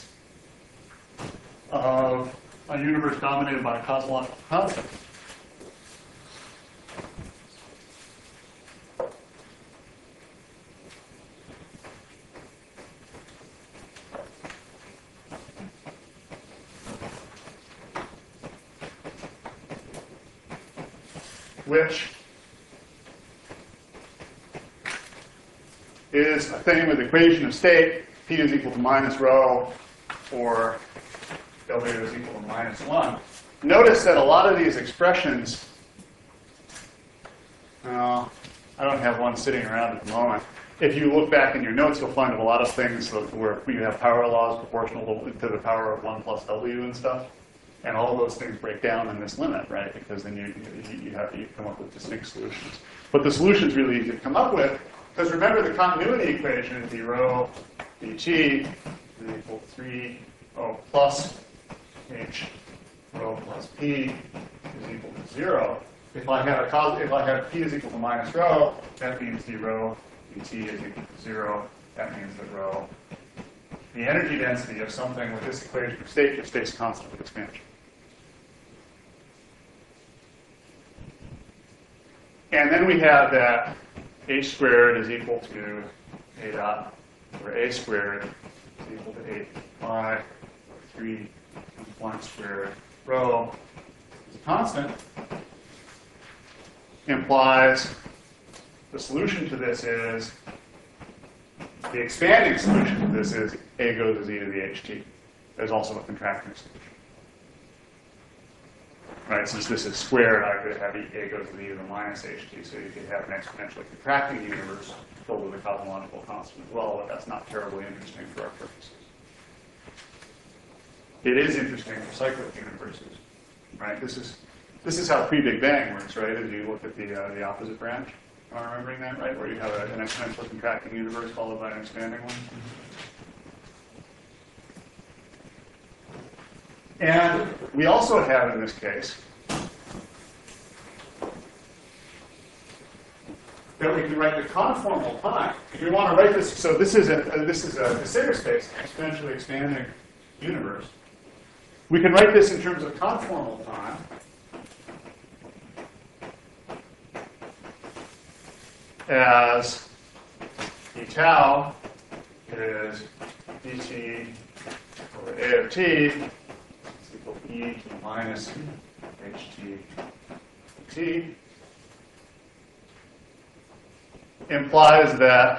of a universe dominated by a cosmological constant. Which is a thing with equation of state, P is equal to -ρ, or W is equal to -1. Notice that a lot of these expressions, I don't have one sitting around at the moment. If you look back in your notes, you'll find a lot of things where you have power laws proportional to the power of 1 plus W and stuff. And all of those things break down in this limit, right? Because then you have to come up with distinct solutions. But the solution's really easy to come up with, because remember the continuity equation, d rho dt is equal to 3O plus h rho plus p is equal to 0. If I have p is equal to minus rho, that means d rho dt is equal to 0. That means that rho, the energy density of something with this equation of state, just stays constant with expansion. And then we have that h squared is equal to a dot, or a squared is equal to 8 pi 3 1 squared rho is a constant. Implies the solution to this is, the expanding solution to this is a goes to z to the ht. There's also a contracting solution. Right, since this is squared, I could have a goes to the e to the minus ht, so you could have an exponentially contracting universe filled with a cosmological constant as well, but that's not terribly interesting for our purposes. It is interesting for cyclic universes, right? This is how pre-Big Bang works, right? As you look at the opposite branch. Am I remembering that right? Where you have an exponentially contracting universe followed by an expanding one. And we also have, in this case, that we can write the conformal time. If we want to write this, so this is a de Sitter space, exponentially expanding universe. We can write this in terms of conformal time. As d tau is dt over a of t equal to e to the minus ht t, implies that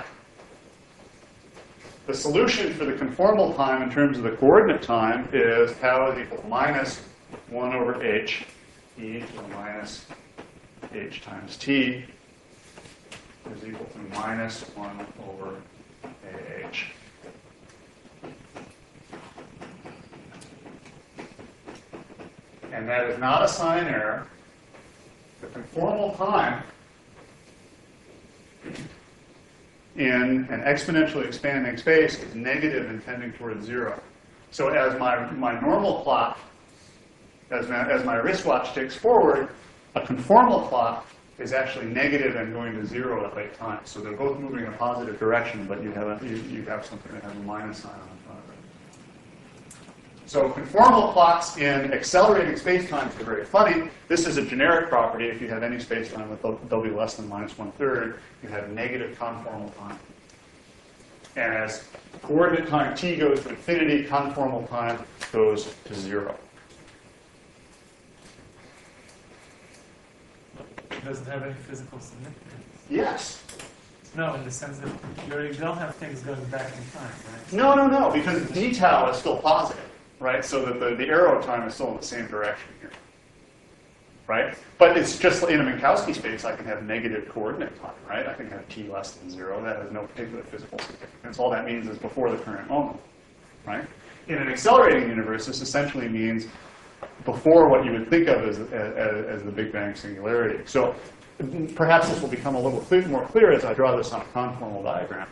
the solution for the conformal time in terms of the coordinate time is tau is equal to minus 1 over h e to the minus h times t is equal to minus 1 over ah. And that is not a sign error. The conformal time in an exponentially expanding space is negative and tending towards 0. So as my normal clock, as my wristwatch ticks forward, a conformal clock is actually negative and going to 0 at late time. So they're both moving in a positive direction, but you have something that has a minus sign on front of it. So conformal clocks in accelerating spacetimes are very funny. This is a generic property. If you have any spacetime with W less than minus 1/3, you have negative conformal time. And as coordinate time t goes to infinity, conformal time goes to 0. It doesn't have any physical significance. Yes. No, in the sense that you don't have things going back in time, right? No, because d tau is still positive, right? So that the arrow time is still in the same direction here, right? But it's just in a Minkowski space, I can have negative coordinate time, right? I can have t less than 0. That has no particular physical significance. All that means is before the current moment, right? In an accelerating universe, this essentially means before what you would think of as the Big Bang singularity. So perhaps this will become a little more clear as I draw this on a conformal diagram.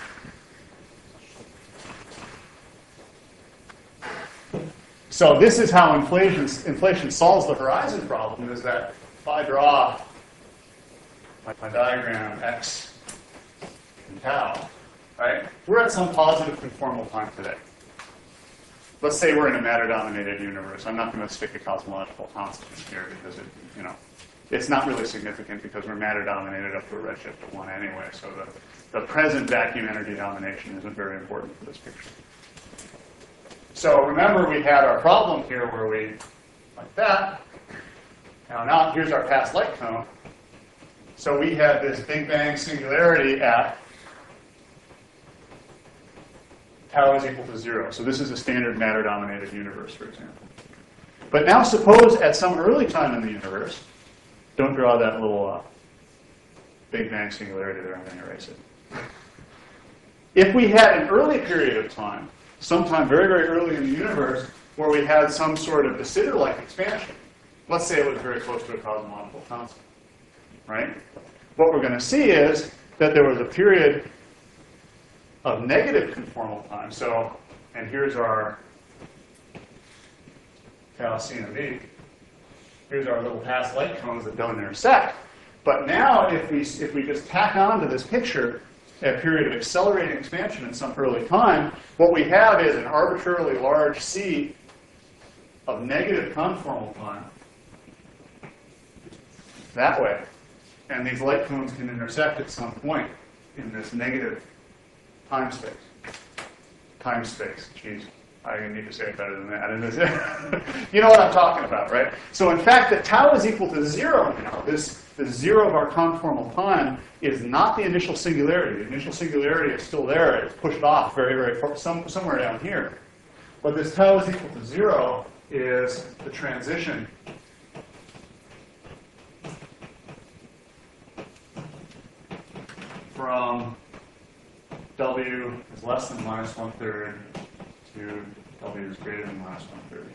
So this is how inflation solves the horizon problem, is that if I draw my diagram x and tau, right, we're at some positive conformal time today. Let's say we're in a matter-dominated universe. I'm not going to stick a cosmological constant here because it's not really significant because we're matter-dominated up to a redshift of 1 anyway. So the present vacuum energy domination isn't very important for this picture. So remember, we had our problem here where we, like that. Now here's our past light cone. So we had this Big Bang singularity at tau is equal to 0. So this is a standard matter-dominated universe, for example. But now suppose at some early time in the universe, don't draw that little Big Bang singularity there, I'm going to erase it. If we had an early period of time, sometime very, very early in the universe, where we had some sort of de Sitter-like expansion, let's say it was very close to a cosmological constant, right? What we're going to see is that there was a period of negative conformal time. So, and here's our tau C and V. Here's our little past light cones that don't intersect. But now, if we just tack on to this picture a period of accelerating expansion in some early time, what we have is an arbitrarily large C of negative conformal time that way. And these light cones can intersect at some point in this negative time space. Time space, geez. I need to say it better than that. You know what I'm talking about, right? So in fact, that tau is equal to 0 now. The 0 of our conformal time is not the initial singularity. The initial singularity is still there. It's pushed off very, very far, somewhere down here. But this tau is equal to 0 is the transition from W is less than minus 1/3 to W is greater than minus 1/3.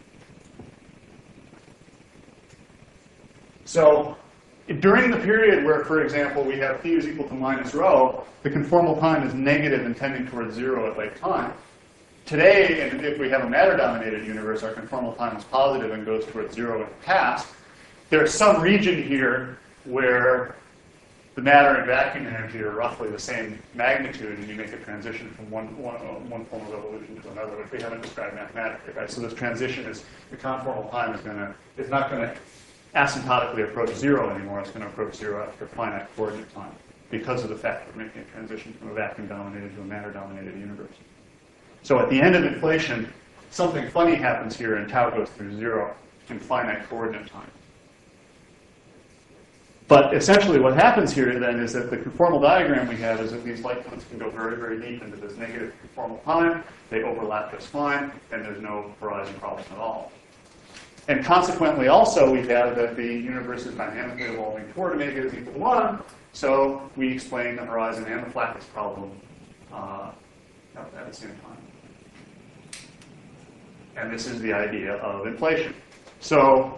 So during the period where, for example, we have phi is equal to minus rho, the conformal time is negative and tending towards 0 at late time. Today, and if we have a matter-dominated universe, our conformal time is positive and goes towards 0 in the past. There's some region here where the matter and vacuum energy are roughly the same magnitude, and you make a transition from one form of evolution to another, which we haven't described mathematically, right? So this transition is, the conformal time is not going to asymptotically approach 0 anymore. It's going to approach 0 after finite coordinate time because of the fact that we're making a transition from a vacuum-dominated to a matter-dominated universe. So at the end of inflation, something funny happens here, and tau goes through 0 in finite coordinate time. But essentially what happens here then is that the conformal diagram we have is that these light cones can go very, very deep into this negative conformal time. They overlap just fine, and there's no horizon problem at all. And consequently also we have that the universe is dynamically evolving toward omega is equal to 1, so we explain the horizon and the flatness problem at the same time. And this is the idea of inflation. So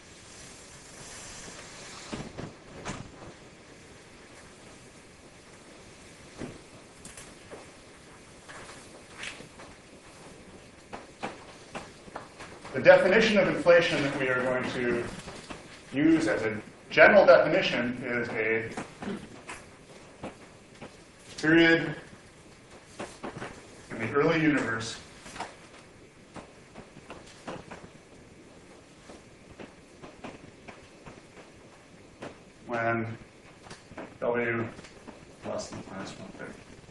the definition of inflation that we are going to use as a general definition is a period in the early universe when W less than minus 1/3.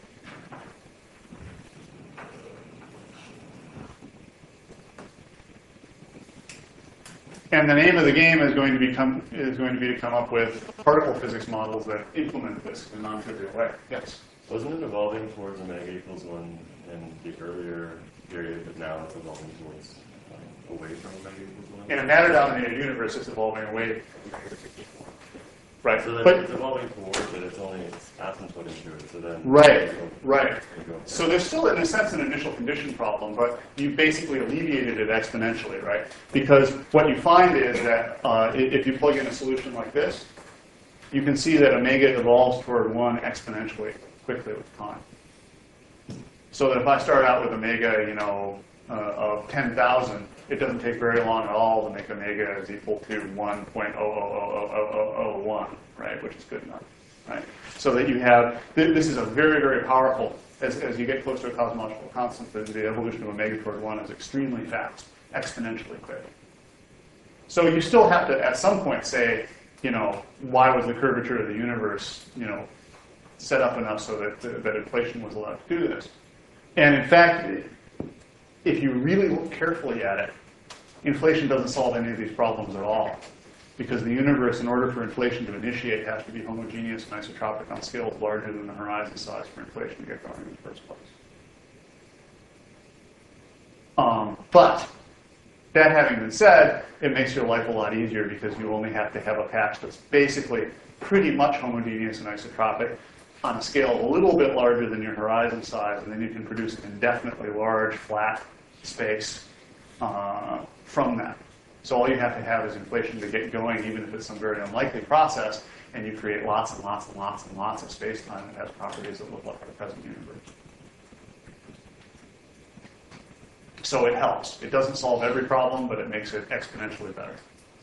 And the name of the game is going to be to come up with particle physics models that implement this in a non-trivial way. Yes? Wasn't it evolving towards omega equals 1 in the earlier period, but now it's evolving towards away from omega equals 1? In a matter-dominated universe, it's evolving away. Right. So then But it's evolving towards it, it's asymptotic to it, so then... right. So there's still, in a sense, an initial condition problem, but you basically alleviated it exponentially, right? Because what you find is that if you plug in a solution like this, you can see that omega evolves toward 1 exponentially quickly with time. So that if I start out with omega, of 10,000, it doesn't take very long at all to make omega is equal to 1.0000001, right? Which is good enough, right? So that you have, this is a very, very powerful, as you get close to a cosmological constant, the evolution of omega toward 1 is extremely fast, exponentially quick. So you still have to, at some point, say, why was the curvature of the universe, set up enough so that inflation was allowed to do this? And in fact, if you really look carefully at it, inflation doesn't solve any of these problems at all. Because the universe, in order for inflation to initiate, has to be homogeneous and isotropic on scales larger than the horizon size for inflation to get going in the first place. But that having been said, it makes your life a lot easier because you only have to have a patch that's basically pretty much homogeneous and isotropic on a scale a little bit larger than your horizon size, and then you can produce an indefinitely large, flat space from that. So all you have to have is inflation to get going, even if it's some very unlikely process, and you create lots and lots and lots and lots of space-time that has properties that look like the present universe. So it helps. It doesn't solve every problem, but it makes it exponentially better.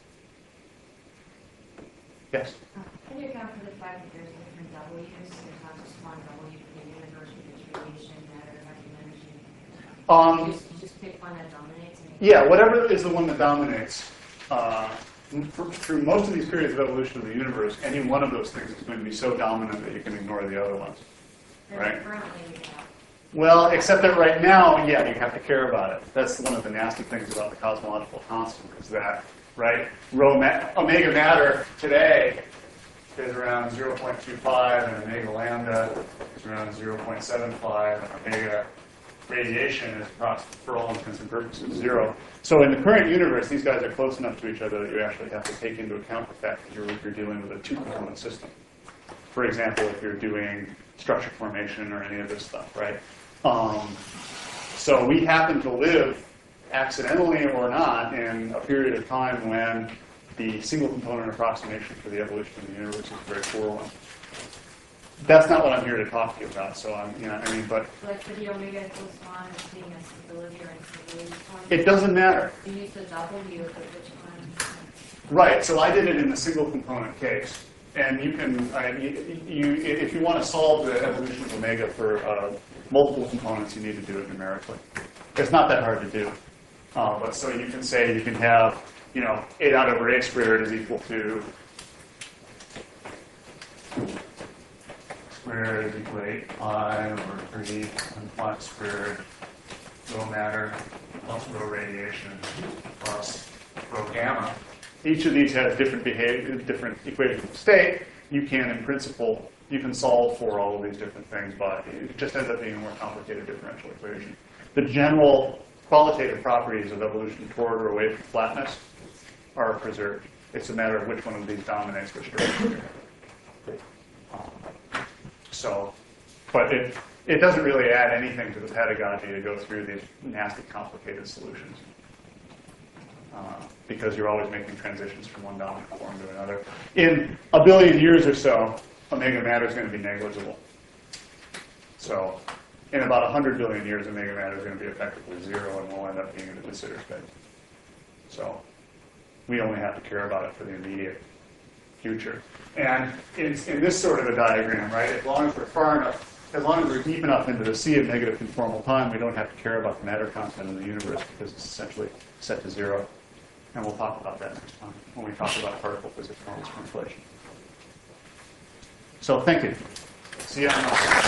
Yes? Can you account for the fact that there's different W's? There's not just one W for the universe, which radiation, matter, energy. You just pick one that dominates? Yeah, whatever is the one that dominates. Through most of these periods of evolution of the universe, any one of those things is going to be so dominant that you can ignore the other ones. Right? Well, except that right now, yeah, you have to care about it. That's one of the nasty things about the cosmological constant is that, right, omega matter today is around 0.25, and omega lambda is around 0.75, and omega radiation is approximately, for all intents and purposes, 0. So in the current universe, these guys are close enough to each other that you actually have to take into account the fact that you're dealing with a two-component system. For example, if you're doing structure formation or any of this stuff, right? So we happen to live, accidentally or not, in a period of time when the single component approximation for the evolution of the universe is a very poor one. That's not what I'm here to talk to you about. So I'm, but like for the omega equals 1, it's being a stability or instability point. It doesn't matter. You use the W, but which one? Right. So I did it in the single component case. And you can, if you want to solve the evolution of omega for multiple components, you need to do it numerically. It's not that hard to do. But so you can say you can have, 8 out over a squared is equal to squared is equal to 8 pi over 3 1 squared rho matter plus rho radiation plus rho gamma. Each of these has different different equations of state. You can, in principle, you can solve for all of these different things, but it just ends up being a more complicated differential equation. The general qualitative properties of evolution toward or away from flatness are preserved. It's a matter of which one of these dominates which direction. But it doesn't really add anything to the pedagogy to go through these nasty, complicated solutions. Because you're always making transitions from one dominant form to another. In a billion years or so, omega matter is going to be negligible. So in about 100 billion years, omega matter is going to be effectively 0, and we'll end up being in the de Sitter space. So we only have to care about it for the immediate future. And in this sort of a diagram, right, as long as we're far enough, as long as we're deep enough into the sea of negative conformal time, we don't have to care about the matter constant in the universe because it's essentially set to 0. And we'll talk about that next time when we talk about particle physics models for inflation. So thank you. See you on